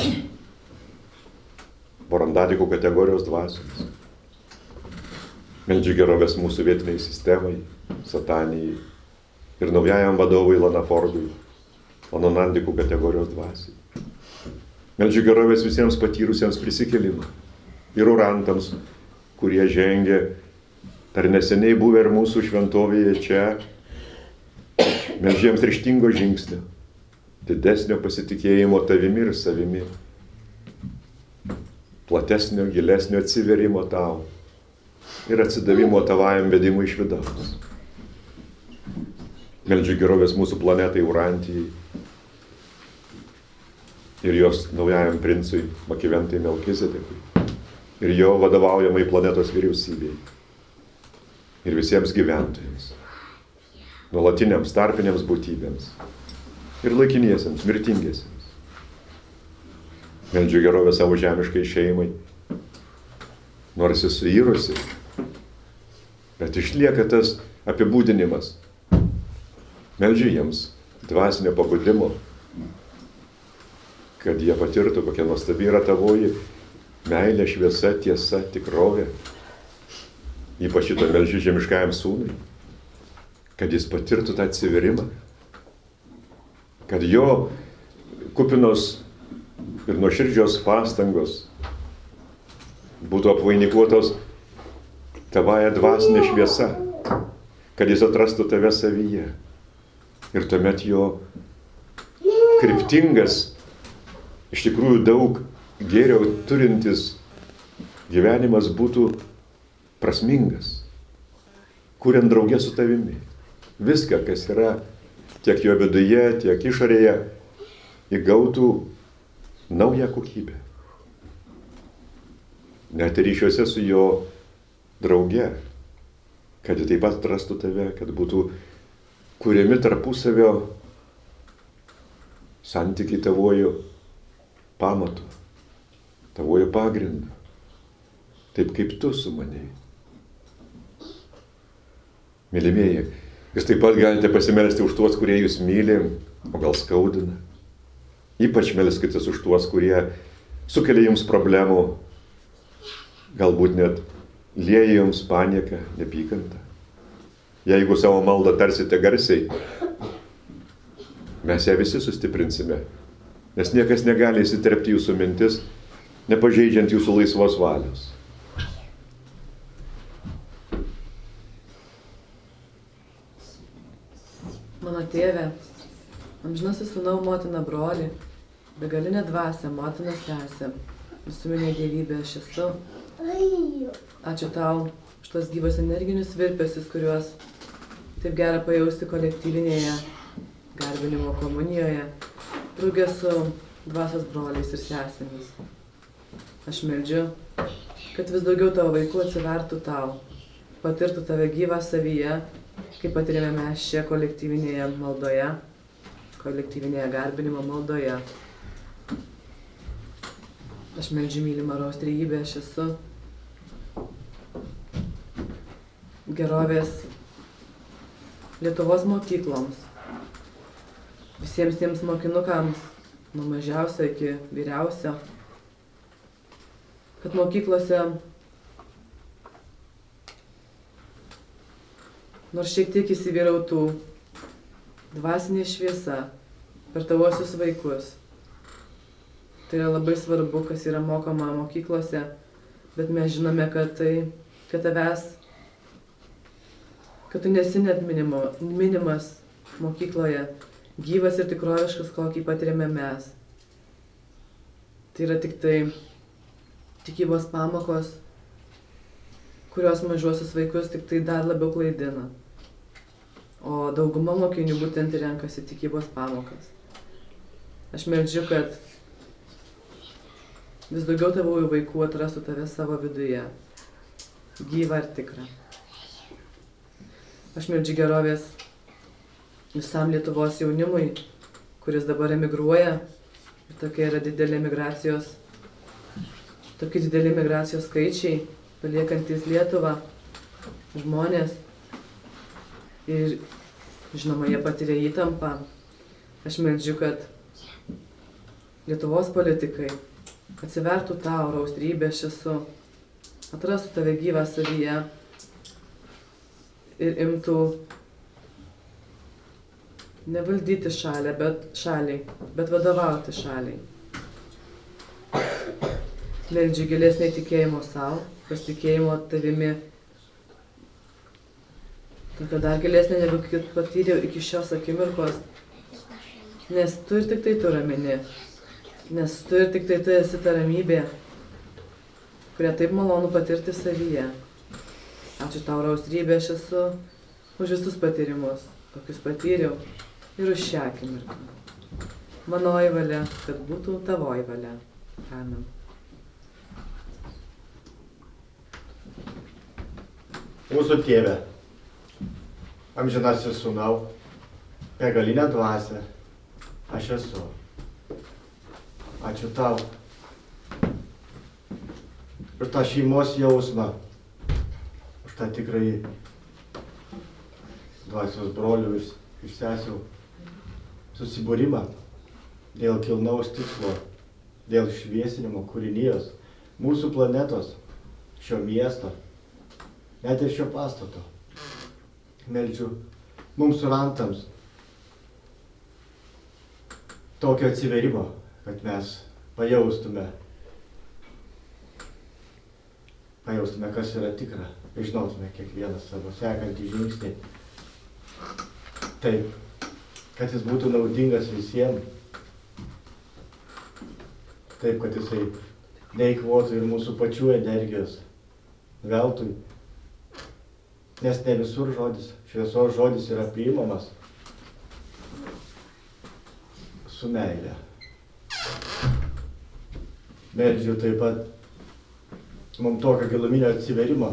Vorandadikų kategorijos dvasioms. Meldžiu gerovės mūsų vietiniai sistemai, Satanijai ir naujajam vadovui Lanafordui, Lanonandikų kategorijos dvasiai. Meldžiu gerovės visiems patyrusiems prisikėlimą ir urantams, kurie žengia dar neseniai buvę ir mūsų šventovėje čia. Meldžiu jiems ryžtingo žingsnio, didesnio pasitikėjimo tavimi ir savimi, platesnio, gilesnio atsiverimo tau ir atsidavimo tavajam vedimui iš vidaus. Meldžiu gerovės mūsų planetai Urantijai ir jos naujajam princui Makiventai Melkizedekui ir jo vadovaujamai planetos vyriausybei ir visiems gyventojams, nuolatiniams tarpiniams būtybėms ir laikiniesiems, mirtingiesiems. Meldžiu gerovę savo žemiškai šeimai, nors ir suirusi, bet išlieka tas apibūdinimas. Meldžiu jiems dvasinio pabudimo, kad jie patirtų, kokia nuostabi yra tavoji meilė, šviesa, tiesa, tikrovė. Ypač šito meldžiu žemiškajam sūnui, kad jis patirtų tą atsiverimą, kad jo kupinos ir nuoširdžios pastangos būtų apvainikuotos tavąją dvasinę šviesą, kad jis atrastų tave savyje. Ir tuomet jo kryptingas, iš tikrųjų daug gėrio turintis gyvenimas būtų prasmingas, kuriant draugę su tavimi. Viską, kas yra tiek jo viduje, tiek išorėje, įgautų naują kokybę. Net ir ryšiuose su jo drauge, kad jis taip pat atrastų tave, kad būtų kuriami tarpusavio santykiai tavojo pamatu, tavojo pagrindu, taip kaip tu su maniai. Mylimieji, jūs taip pat galite pasimelsti už tuos, kurie jūs myli, o gal skaudina. Ypač melskitės už tuos, kurie sukelia jums problemų, galbūt net lieja jums panieką, nepykantą. Jeigu savo maldą tarsite garsiai, mes ją visi sustiprinsime, nes niekas negali įsiterpti jūsų mintis, nepažeidžiant jūsų laisvos valios. Mano tėve, amžinasis sūnau, motina, broli, begalinė dvasia, motina, sesė, visuminė dievybė aš esu. Ačiū tau už tos gyvos energinius virpesius, kuriuos taip gera pajausti kolektyvinėje garbinimo komunijoje, drauge su dvasios broliais ir sesėmis. Aš meldžiu, kad vis daugiau tavo vaikų atsivertų tau, patirtų tave gyvą savyje, kaip patirėme mes čia kolektyvinėje maldoje, kolektyvinėje garbinimo maldoje. Aš meldžiu, mylima Rojaus trejybė, aš esu gerovės Lietuvos mokykloms, visiems tiems mokinukams, nuo mažiausio iki vyriausio, kad mokyklose nors šiek tiek įsivyrautų dvasinė šviesa per tavosius vaikus. Tai yra labai svarbu, kas yra mokoma mokyklose, bet mes žinome, kad tai, kad tavęs, kad tu nesi net minimo, minimas mokykloje, gyvas ir tikroviškas, kokį patiriame mes. Tai yra tik tai tikybos pamokos, kurios mažuosius vaikus tik tai dar labiau klaidina. O dauguma mokinių būtent renkasi tikybos pamokas. Aš meldžiu, kad vis daugiau tavųjų vaikų atrastų tave savo viduje, gyvą ir tikrą. Aš meldžiu gerovės visam Lietuvos jaunimui, kuris dabar emigruoja. Ir tokia yra didelė migracijos, tokie dideli migracijos skaičiai, paliekantis Lietuvą žmonės. Ir žinoma, jie patiria įtampą. Aš meldžiu, kad Lietuvos politikai atsivertų tau, Rojaus trejybė, aš esu, atrastų tave gyvą savyje ir imtų nevaldyti šalį, bet, šaliai, bet vadovauti šaliai. Meldžiu gilesnį tikėjimo savo, pasitikėjimo tavimi, tokio dar gilesnė, negu patyriau iki šios akimirkos, nes tu ir tik tai tu ramini, nes tu ir tik tai tu esi ta ramybė, kurią taip malonu patirti savyje. Ačiū tau, Rojaus trejybė, aš esu už visus patyrimus, kokius patyriau, ir už šią akimirką. Manoji valia, kad būtų tavoji valia. Amen. Mūsų tėve, amžinasis sūnau, begalinė dvasia, aš esu. Ačiū tau už tą šeimos jausmą, už tą tikrai dvasios brolių ir, ir sesių susibūrimą dėl kilnaus tikslo, dėl šviesinimo kūrinijos, mūsų planetos, šio miesto, net ir šio pastato. Meldžiu mums surantams tokio atsiverimo, kad mes pajaustume, pajaustume, kas yra tikra, žinotume kiekvienas savo sekantį žingsnį. Taip, kad jis būtų naudingas visiems. Taip, kad jisai neįkvotų ir mūsų pačių energijos veltui. Nes ne visur žodis, šviesos žodis yra priimamas su meile. Meldžiu taip pat mums tokio giluminio atsiverimo,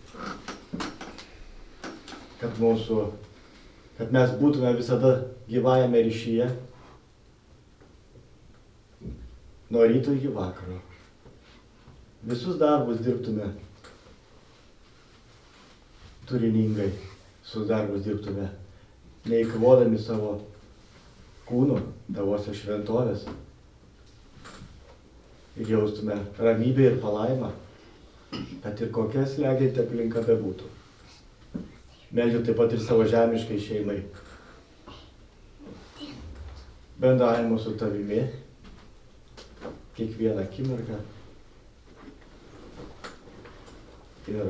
kad mūsų, kad mes būtume visada gyvajame ryšyje, nuo ryto iki vakaro. Visus darbus dirbtume turiningai, visus darbus dirbtume, neįkvodami savo kūnų, tavosios šventovės. Ir jaustume ramybę ir palaimą, kad ir kokia slegianti aplinka bebūtų. Meldžiu taip pat ir savo žemiškai šeimai. Bendravimo su tavimi, kiekvieną akimirką. Ir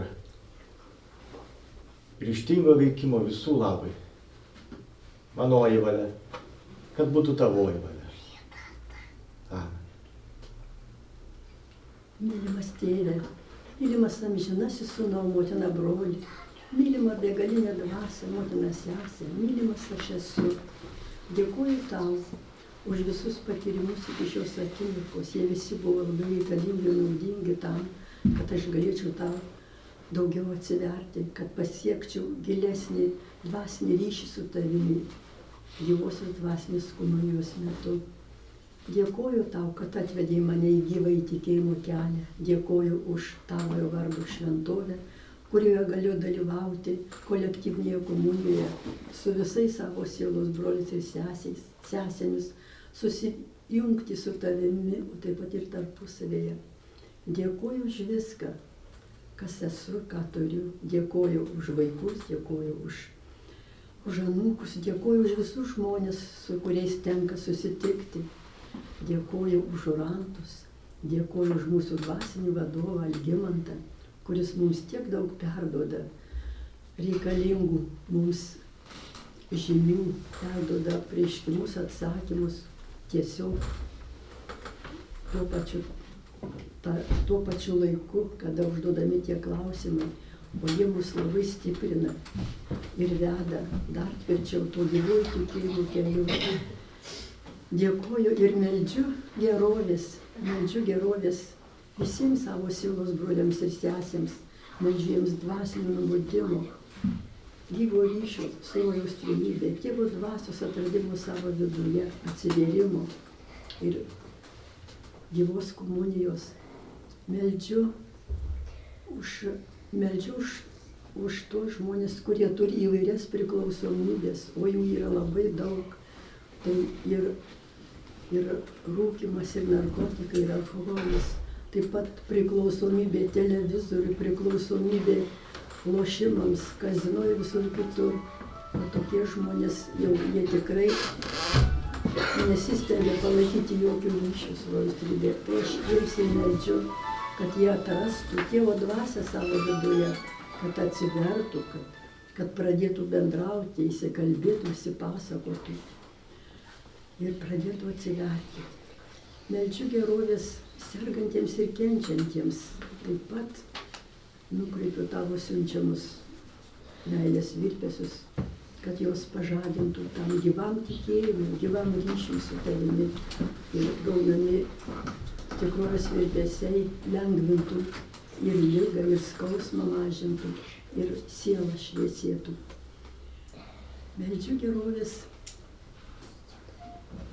ryžtingo veikimo visų labai. Manoji valia, kad būtų tavoji valia. Amen. Mylimas tėve, mylimas amžinasis sūnau, motina broli, mylima begalinė dvasia, motina sesė, mylimas aš esu. Dėkuoju tau už visus patyrimus iki šios akimirkos. Jie visi buvo labai reikalingi ir naudingi tam, kad aš galėčiau tau daugiau atsiverti, kad pasiekčiau gilesnį dvasinį ryšį su tavimi, gyvosios dvasinės komunijos metu. Dėkoju tau, kad atvedei mane į gyvą įtikėjimo kelią. Dėkoju už tavojo vardo šventovę, kurioje galiu dalyvauti kolektyvinėje komunijoje su visais savo sielos broliais ir sesiais, sesėmis, susijungti su tavimi, o taip pat ir tarpusavėje. Dėkoju už viską, kas esu, ką turiu. Dėkoju už vaikus, dėkoju už, už anūkus, dėkoju už visus žmonės, su kuriais tenka susitikti. Dėkoju už orantus, dėkoju už mūsų dvasinį vadovą Algimantą, kuris mums tiek daug perduoda reikalingų mums žinių, perduoda prieškimus, atsakymus tiesiog tuo pačiu, ta, tuo pačiu laiku, kada užduodami tie klausimai, o jie mus labai stiprina ir veda dar tvirčiau to gyvųjų tikėjimų keliu. Dėkoju ir meldžiu gerovės, meldžiu gerovės visiems savo sielos broliams ir sesėms, meldžiu jiems dvasinio nubudimo, gyvo ryšio su rojaus trejybe, tėvo dvasios atradimo savo viduje, atsivėrimo ir gyvos komunijos. Meldžiu už, meldžiu už, už tos žmonės, kurie turi įvairias priklausomybės, o jų yra labai daug. Tai ir, ir rūkymas, ir narkotikai, ir alkoholis, taip pat priklausomybė televizoriui, priklausomybė lošimams, kazino ir visur kitur. O tokie žmonės jau jie tikrai nesistengia palaikyti jokių ryšių su valstybė. Tai aš jiems ir meldžiu, kad jie atrastų tėvo dvasią savo viduje, kad atsivertų, kad, kad pradėtų bendrauti, įsikalbėtų, įsipasakotų ir pradėtų atsiverti. Meldžiu gerovės sergantiems ir kenčiantiems. Taip pat nukreipiu tavo siunčiamus meilės virpesius, kad jos pažadintų tam gyvam tikėjimui, gyvam ryšiui su tavimi ir gaunami tikrovės virpesiai lengvintų ir ligą, ir skausmą mažintų, ir sielą šviesėtų. Meldžiu gerovės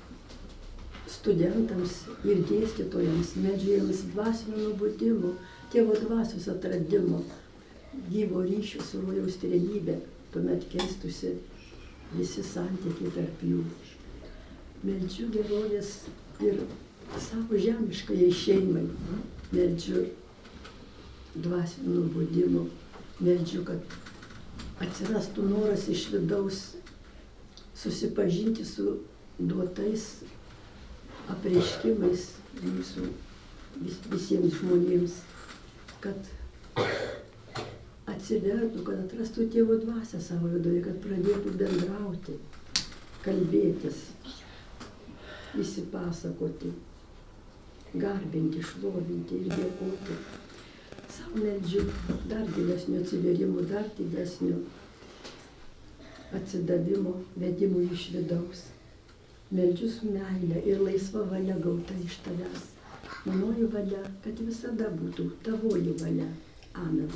studentams ir dėstytojams, meldžiu jiems dvasinio nubudimo, tėvo dvasios atradimo, gyvo ryšio su rojaus trejybė, tuomet keistusi visi santykiai tarp jų. Meldžiu gerovės ir savo žemiškai šeimai, meldžiu dvasinio nubudimo, meldžiu, kad atsirastų noras iš vidaus susipažinti su duotais apreiškimais mūsų vis, visiems žmonėms, kad atsivertų, kad atrastų tėvo dvasią savo viduje, kad pradėtų bendrauti, kalbėtis, įsipasakoti, garbinti, šlovinti ir dėkoti. Savo meldžiu dar didesnio atsiverimo, dar didesnio atsidavimo, vedimo iš vidaus. Meldžiu su meile ir laisva valia gauta iš tavęs. Manoji valia, kad visada būtų tavoji valia. Amen.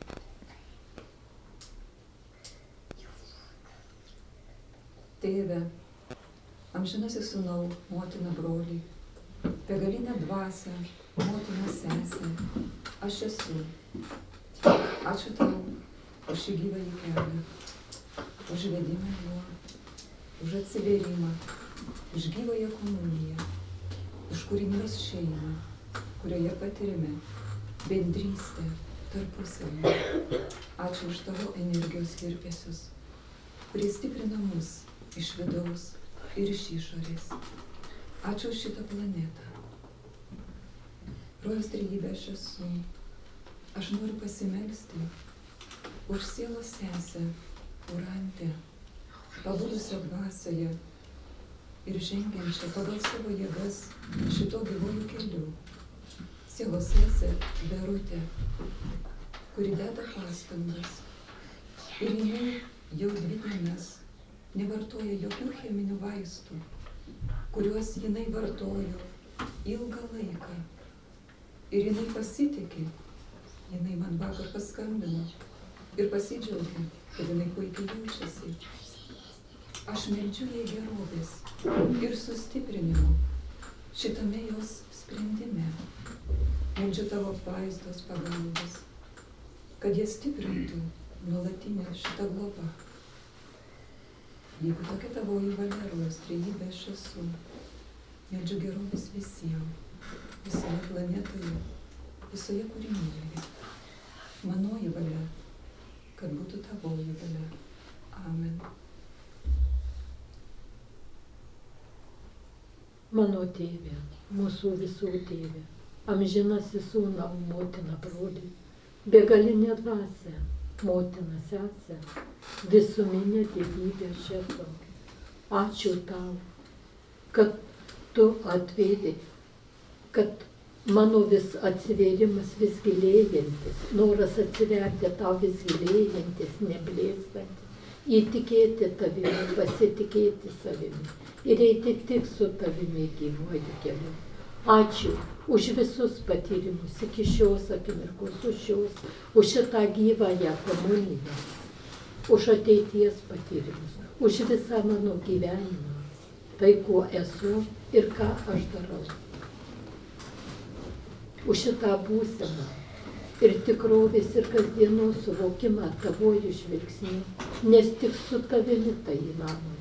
Tėve, amžinasis sūnau, motina broliai, begalinė dvasia, motina sesė, aš esu. Ačiū tau už šį gyvąjį kelią, už vedimą juo, už atsivėrimą, už gyvąją komuniją, už kūrinijos šeimą, kurioje patirime bendrystę tarpusavį. Ačiū už tavo energijos virpesius, kurie stiprina mus iš vidaus ir iš išorės. Ačiū už šitą planetą. Rojaus trejybė aš esu. Aš noriu pasimelsti už sielos sesę, Urantę, pabudusią dvasioje ir žengiančią pagal savo jėgas šito gyvųjų keliu. Sielos sesė Berutė, kuri deda pastangas. Ir jinai jau dvi dienas nevartoja jokių cheminių vaistų, kuriuos jinai vartojo ilgą laiką. Ir jinai pasitikė, jinai man vakar paskambino ir pasidžiaugė, kad jinai puikiai jaučiasi. Aš meldžiu jai gerovės ir sustiprinimo šitame jos sprendime. Meldžiu tavo apvaizdos pagalbos, kad jie stiprintų nuolatinę šitą globą. Jeigu tokia tavoji valia, Rojaus trejybė aš esu, meldžiu gerovės visiems, visoje planetoje, visoje kūrinijoje. Manoji valia, kad būtų tavoji valia. Amen. Mano tėve, mūsų visų tėve, amžinasis sūnau, motina broli, begalinė dvasia, motina sesė, visuminė dievybė aš esu. Ačiū tau, kad tu atvėdė, kad mano vis atsivėrimas vis gilėjantis, noras atsiverti tau vis gilėjantis, neblėstantis, įtikėti tavimi, pasitikėti savimi ir eiti tik su tavimi gyvuoju keliu. Ačiū už visus patyrimus iki šios akimirkos, už šios, už šitą gyvąją komuniją, už ateities patyrimus, už visą mano gyvenimą, tai kuo esu ir ką aš darau. Už šitą būseną ir tikrovės ir kasdienos suvokimą tavojų žvilgsnių, nes tik su tavimi tai įmanoma.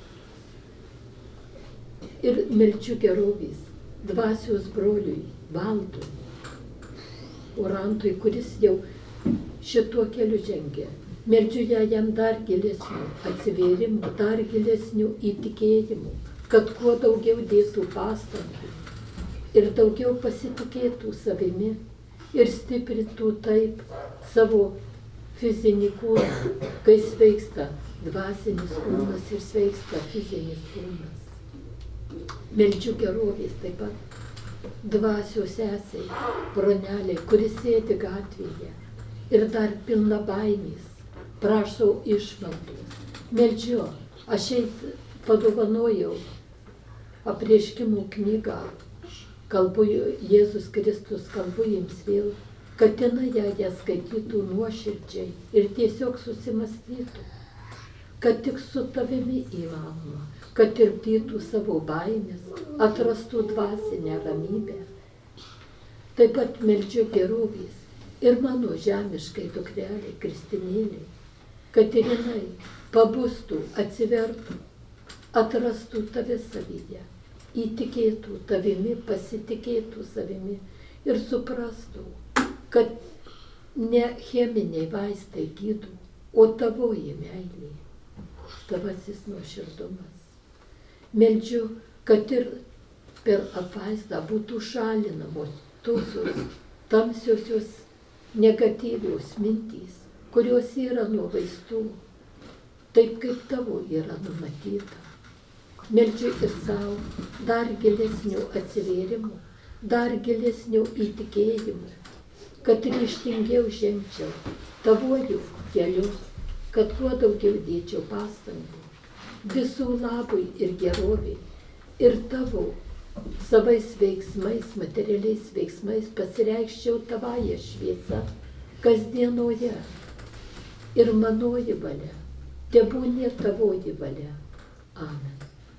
Ir meldžiu gerovės dvasios broliui Valdui, Urantui, kuris jau šituo keliu žengia. Meldžiu ją jam dar gilesnių atsivėrimų, dar gilesnių įtikėjimų, kad kuo daugiau dėtų pastangų ir daugiau pasitikėtų savimi ir stiprintų taip savo fizinį kūną, kai sveiksta dvasinis kūnas ir sveiksta fizinis kūnas. Meldžiu gerovės taip pat dvasios sesei, broneliai, kuris sėdi gatvėje ir dar pilna baimės, prašau išmaldos. Meldžiu, aš eit padovanojau apreiškimų knygą, kalbu Jėzus Kristus, kalbu jiems vėl, kad jinai ją skaitytų nuoširdžiai ir tiesiog susimastytų, kad tik su tavimi įmanoma, kad tirpdytų savo baimės, atrastų dvasinę ramybę. Taip pat meldžiu gerovės ir mano žemiškai dukrelė Kristinėlė, kad ir jinai pabustų, atsivertų, atrastų tave savyje, įtikėtų tavimi, pasitikėtų savimi ir suprastų, kad ne cheminiai vaistai gydo, o tavoji meilė, tavasis nuoširdumas. Meldžiu, kad ir per apvaizdą būtų šalinamos tosios tamsiosios negatyvios mintys, kurios yra nuo vaistų, taip kaip tavo yra numatyta. Meldžiu ir savo dar gilesnio atsivėrimo, dar gilesnio įtikėjimo, kad ryžtingiau žengčiau tavojų keliu, kad kuo daugiau dėčiau pastangų, visų labui ir geroviai, ir tavo savais veiksmais, materialiais veiksmais pasireikščiau tavąją šviesą kasdienoje. Ir manoji valia, tebūnie tavoji valia. Amen.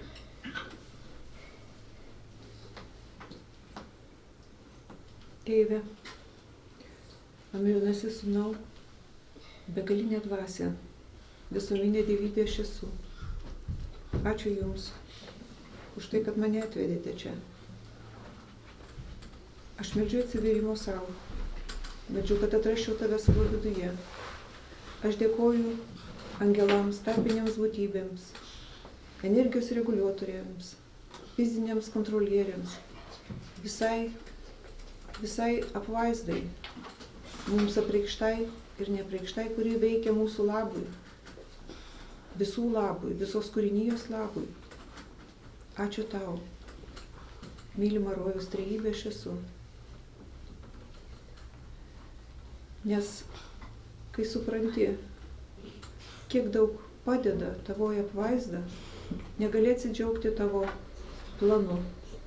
Tėve, amžinasis Sūnau, begalinė dvasia, visuminė dievybė aš esu. Ačiū Jums už tai, kad mane atvedėte čia. Aš meldžiu atsivėrimo savo, meldžiu, kad atrasčiau tave savo viduje. Aš dėkoju angelams, tarpiniams būtybėms, energijos reguliuotojams, fiziniams kontrolieriams, visai, visai apvaizdai, mums apreikštai ir neapreikštai, kuri veikia mūsų labui, visų labui, visos kūrinijos labui. Ačiū tau, mylima rojaus trejybė aš esu. Nes kai supranti, kiek daug padeda tavoji apvaizda, negali atsidžiaugti tavo planu.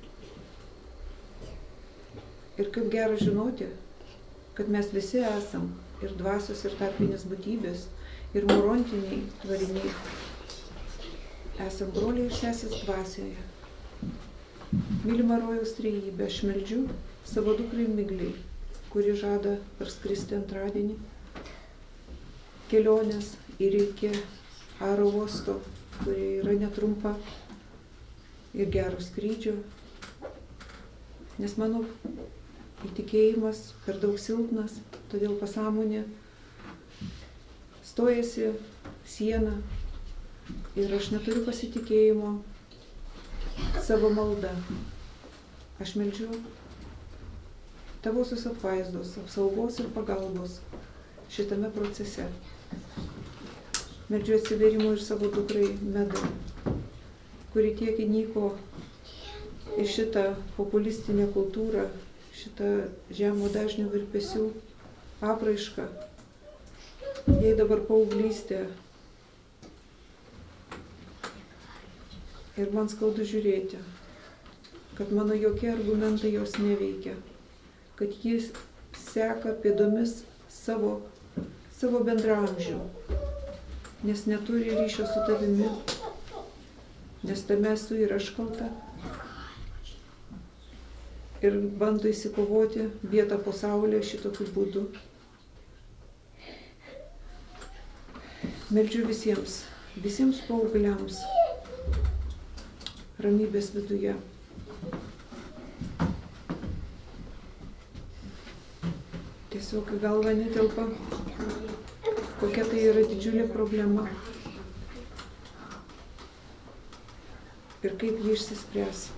Ir kaip gera žinoti, kad mes visi esam ir dvasios, ir tarpinės būtybės, ir morontiniai tvariniai. Esam broliai ir sesės dvasioje. Mylima rojaus trejybė, aš meldžiu savo dukrai Migliai, kuri žada parskristi antradienį, kelionės ir iki aro uosto, kuri yra netrumpa, ir gero skrydžio, nes mano įtikėjimas per daug silpnas, todėl pasąmonė stojasi sieną ir aš neturiu pasitikėjimo savo malda. Aš meldžiu tavosios apvaizdos, apsaugos ir pagalbos šitame procese. Meldžiu atsivėrimo ir savo dukrai Medai, kuri tiek įnyko į šitą populistinę kultūrą, šitą žemo dažnių virpesių apraišką. Jei dabar paauglystė ir man skaudu žiūrėti, kad mano jokie argumentai jos neveikia, kad jis seka pėdomis savo, savo bendraamžių, nes neturi ryšio su tavimi, nes tame esu ir aš kalta. Ir bando įsikovoti vietą po saulę šitokiu būdu. Meldžiu visiems, visiems paaugliams ramybės viduje. Tiesiog į galvą netelpa, kokia tai yra didžiulė problema ir kaip ji išsispręs.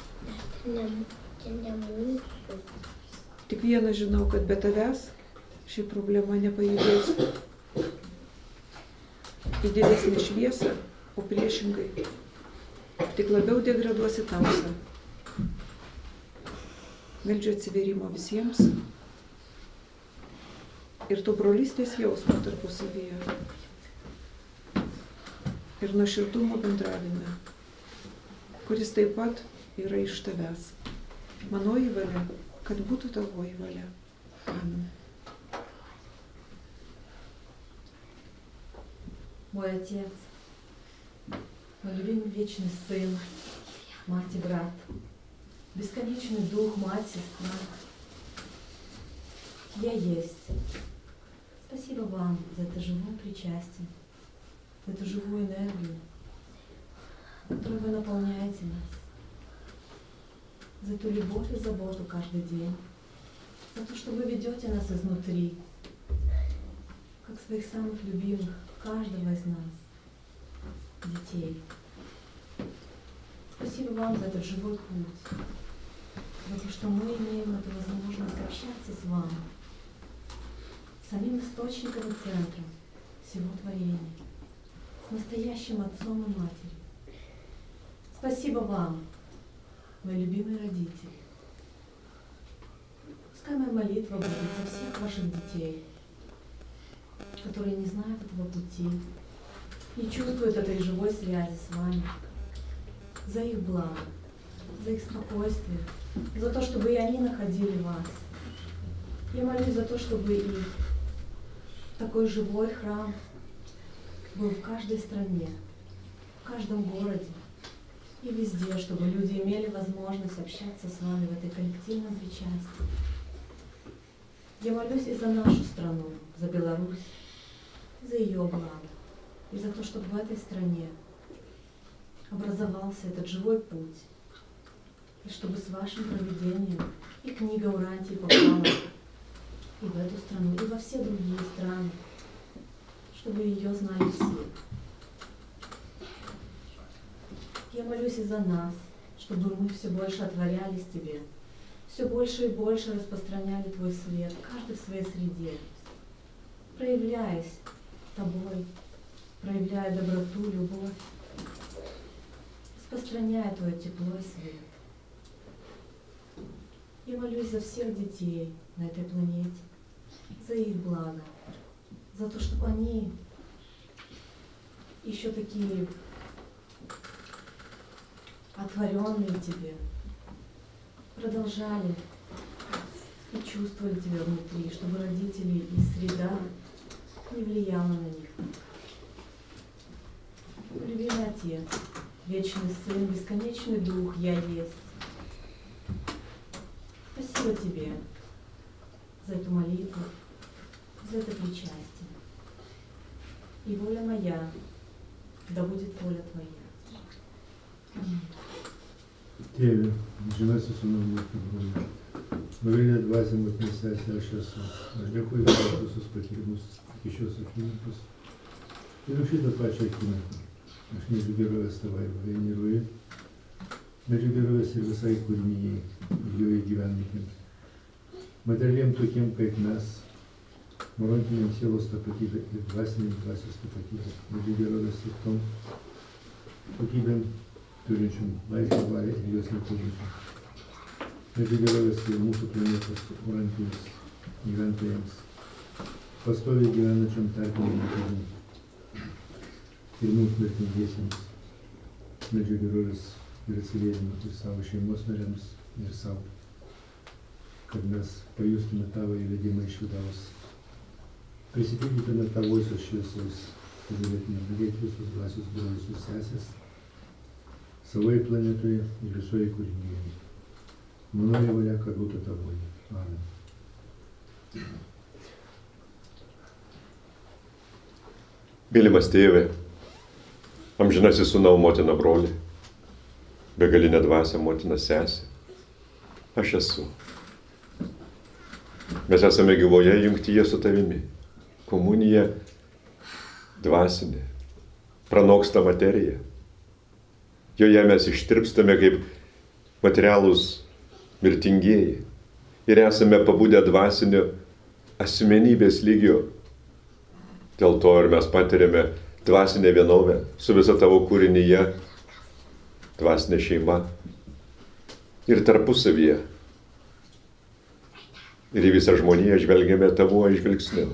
Tik vieną žinau, kad be tavęs ši problema nepajudės į didesnį šviesą, o priešingai tik labiau degraduosi tamsą. Meldžiu atsivėrimo visiems ir to brolystės jausmo tarpusavyje ir nuoširdumo bendravime, kuris taip pat yra iš tavęs. Manoji valia, kad būtų tavoji valia. Amen. Мой Отец, мой любимый вечный Сын, Мать и Брат, бесконечный Дух, Мать, Сестра, я есть. Спасибо вам за это живое причастие, за эту живую энергию, которой вы наполняете нас, за эту любовь и заботу каждый день, за то, что вы ведете нас изнутри, как своих самых любимых, каждого из нас, детей. Спасибо вам за этот живой путь, за то, что мы имеем эту возможность общаться с вами, самим источником и центром всего творения, с настоящим отцом и матерью. Спасибо вам, мои любимые родители. Пускай моя молитва будет за всех ваших детей, которые не знают этого пути, не чувствуют этой живой связи с вами, за их благо, за их спокойствие, за то, чтобы и они находили вас. Я молюсь за то, чтобы и такой живой храм был в каждой стране, в каждом городе и везде, чтобы люди имели возможность общаться с вами в этой коллективном причастии. Я молюсь и за нашу страну, за Беларусь, за ее благо, и за то, чтобы в этой стране образовался этот живой путь, и чтобы с вашим провидением и книга Урантии попала и в эту страну, и во все другие страны, чтобы ее знали все. Я молюсь и за нас, чтобы мы все больше отворялись Тебе, все больше и больше распространяли Твой свет, каждый в своей среде, проявляясь Тобой, проявляя доброту, любовь, распространяя Твое тепло и свет. Я молюсь за всех детей на этой планете, за их благо, за то, чтобы они еще такие отворенные Тебе, продолжали и чувствовали Тебя внутри, чтобы родители и среда не влияла на них. Любимый Отец, Вечный Сын, Бесконечный Дух, Я есть. Спасибо Тебе за эту молитву, за это причастие. И воля моя, да будет воля Твоя. Аминь. Теве, жінася сумову Бога. Марія двадцять митниця часу. Дякую за Ісус потрібно еще сохранитесь. И души до плача кинута. Наш между героя вставай, военирует. Между героя сервиса и курмии, ее и диванником. Материем таким, как нас, Моронтиным село стопотига и двасенем двасен стопотига. Между героя сектом, покидем Туричем, лайфовали и весны курничем. Между героя сел мушу планету с Урантиус, Гигантеемс. Постове Гиганычем Таркиным накидем. Фильму смертным весен. Между героя с Грацелезем, Ирсау, Шеймос нарядом с Ирсау. Kad mes pajustume tavo įvedimą iš vidaus. Prisipildytume tavosios šviesos, kad galėtume padėti visus dvasios brolius ir sesės savoje planetoje ir visoje kūrinyje. Manoji valia, kad būtų tavoji. Amen. Mylimas tėve, amžinasis sūnau motina broli, begalinė dvasia motina sesė, aš esu. Mes esame gyvoje jungtyje su tavimi. Komunija dvasinė, pranoksta materija. Joje mes ištirpstame kaip materialūs mirtingieji ir esame pabudę dvasinio asmenybės lygio. Dėl to ir mes patiriame dvasinę vienovę su visa tavo kūrinyje, dvasinė šeima ir tarpusavyje. Ir į visą žmoniją žvelgiame tavo žvilgsniu.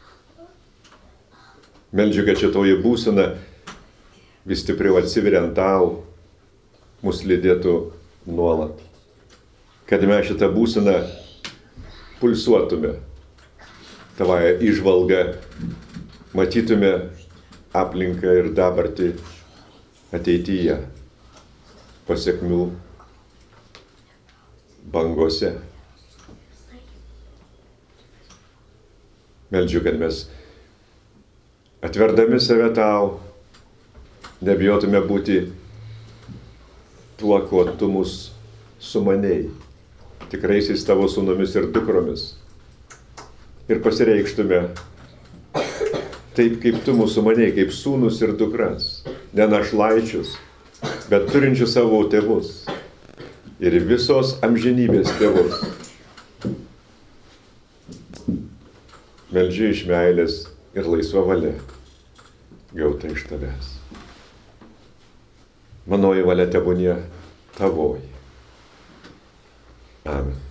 Meldžiu, kad šitoji būsena vis stipriau atsiveriant tau, mus lydėtų nuolat. Kad mes šitą būseną pulsuotume, tavąją įžvalgą, matytume aplinką ir dabartį ateityje, pasiekmių bangose. Meldžiu, kad mes atverdami save tau, nebijotume būti tuo, kuo tu mus sumanėjai, tikraisiais tavo sūnumis ir dukromis. Ir pasireikštume taip, kaip tu mūsų manėjai, kaip sūnus ir dukras, ne našlaičius, bet turinčius savo tėvus ir visos amžinybės tėvus. Meldžiu iš meilės ir laisva valia, gauta iš tavęs. Manoji valia tebūnie tavoji. Amen.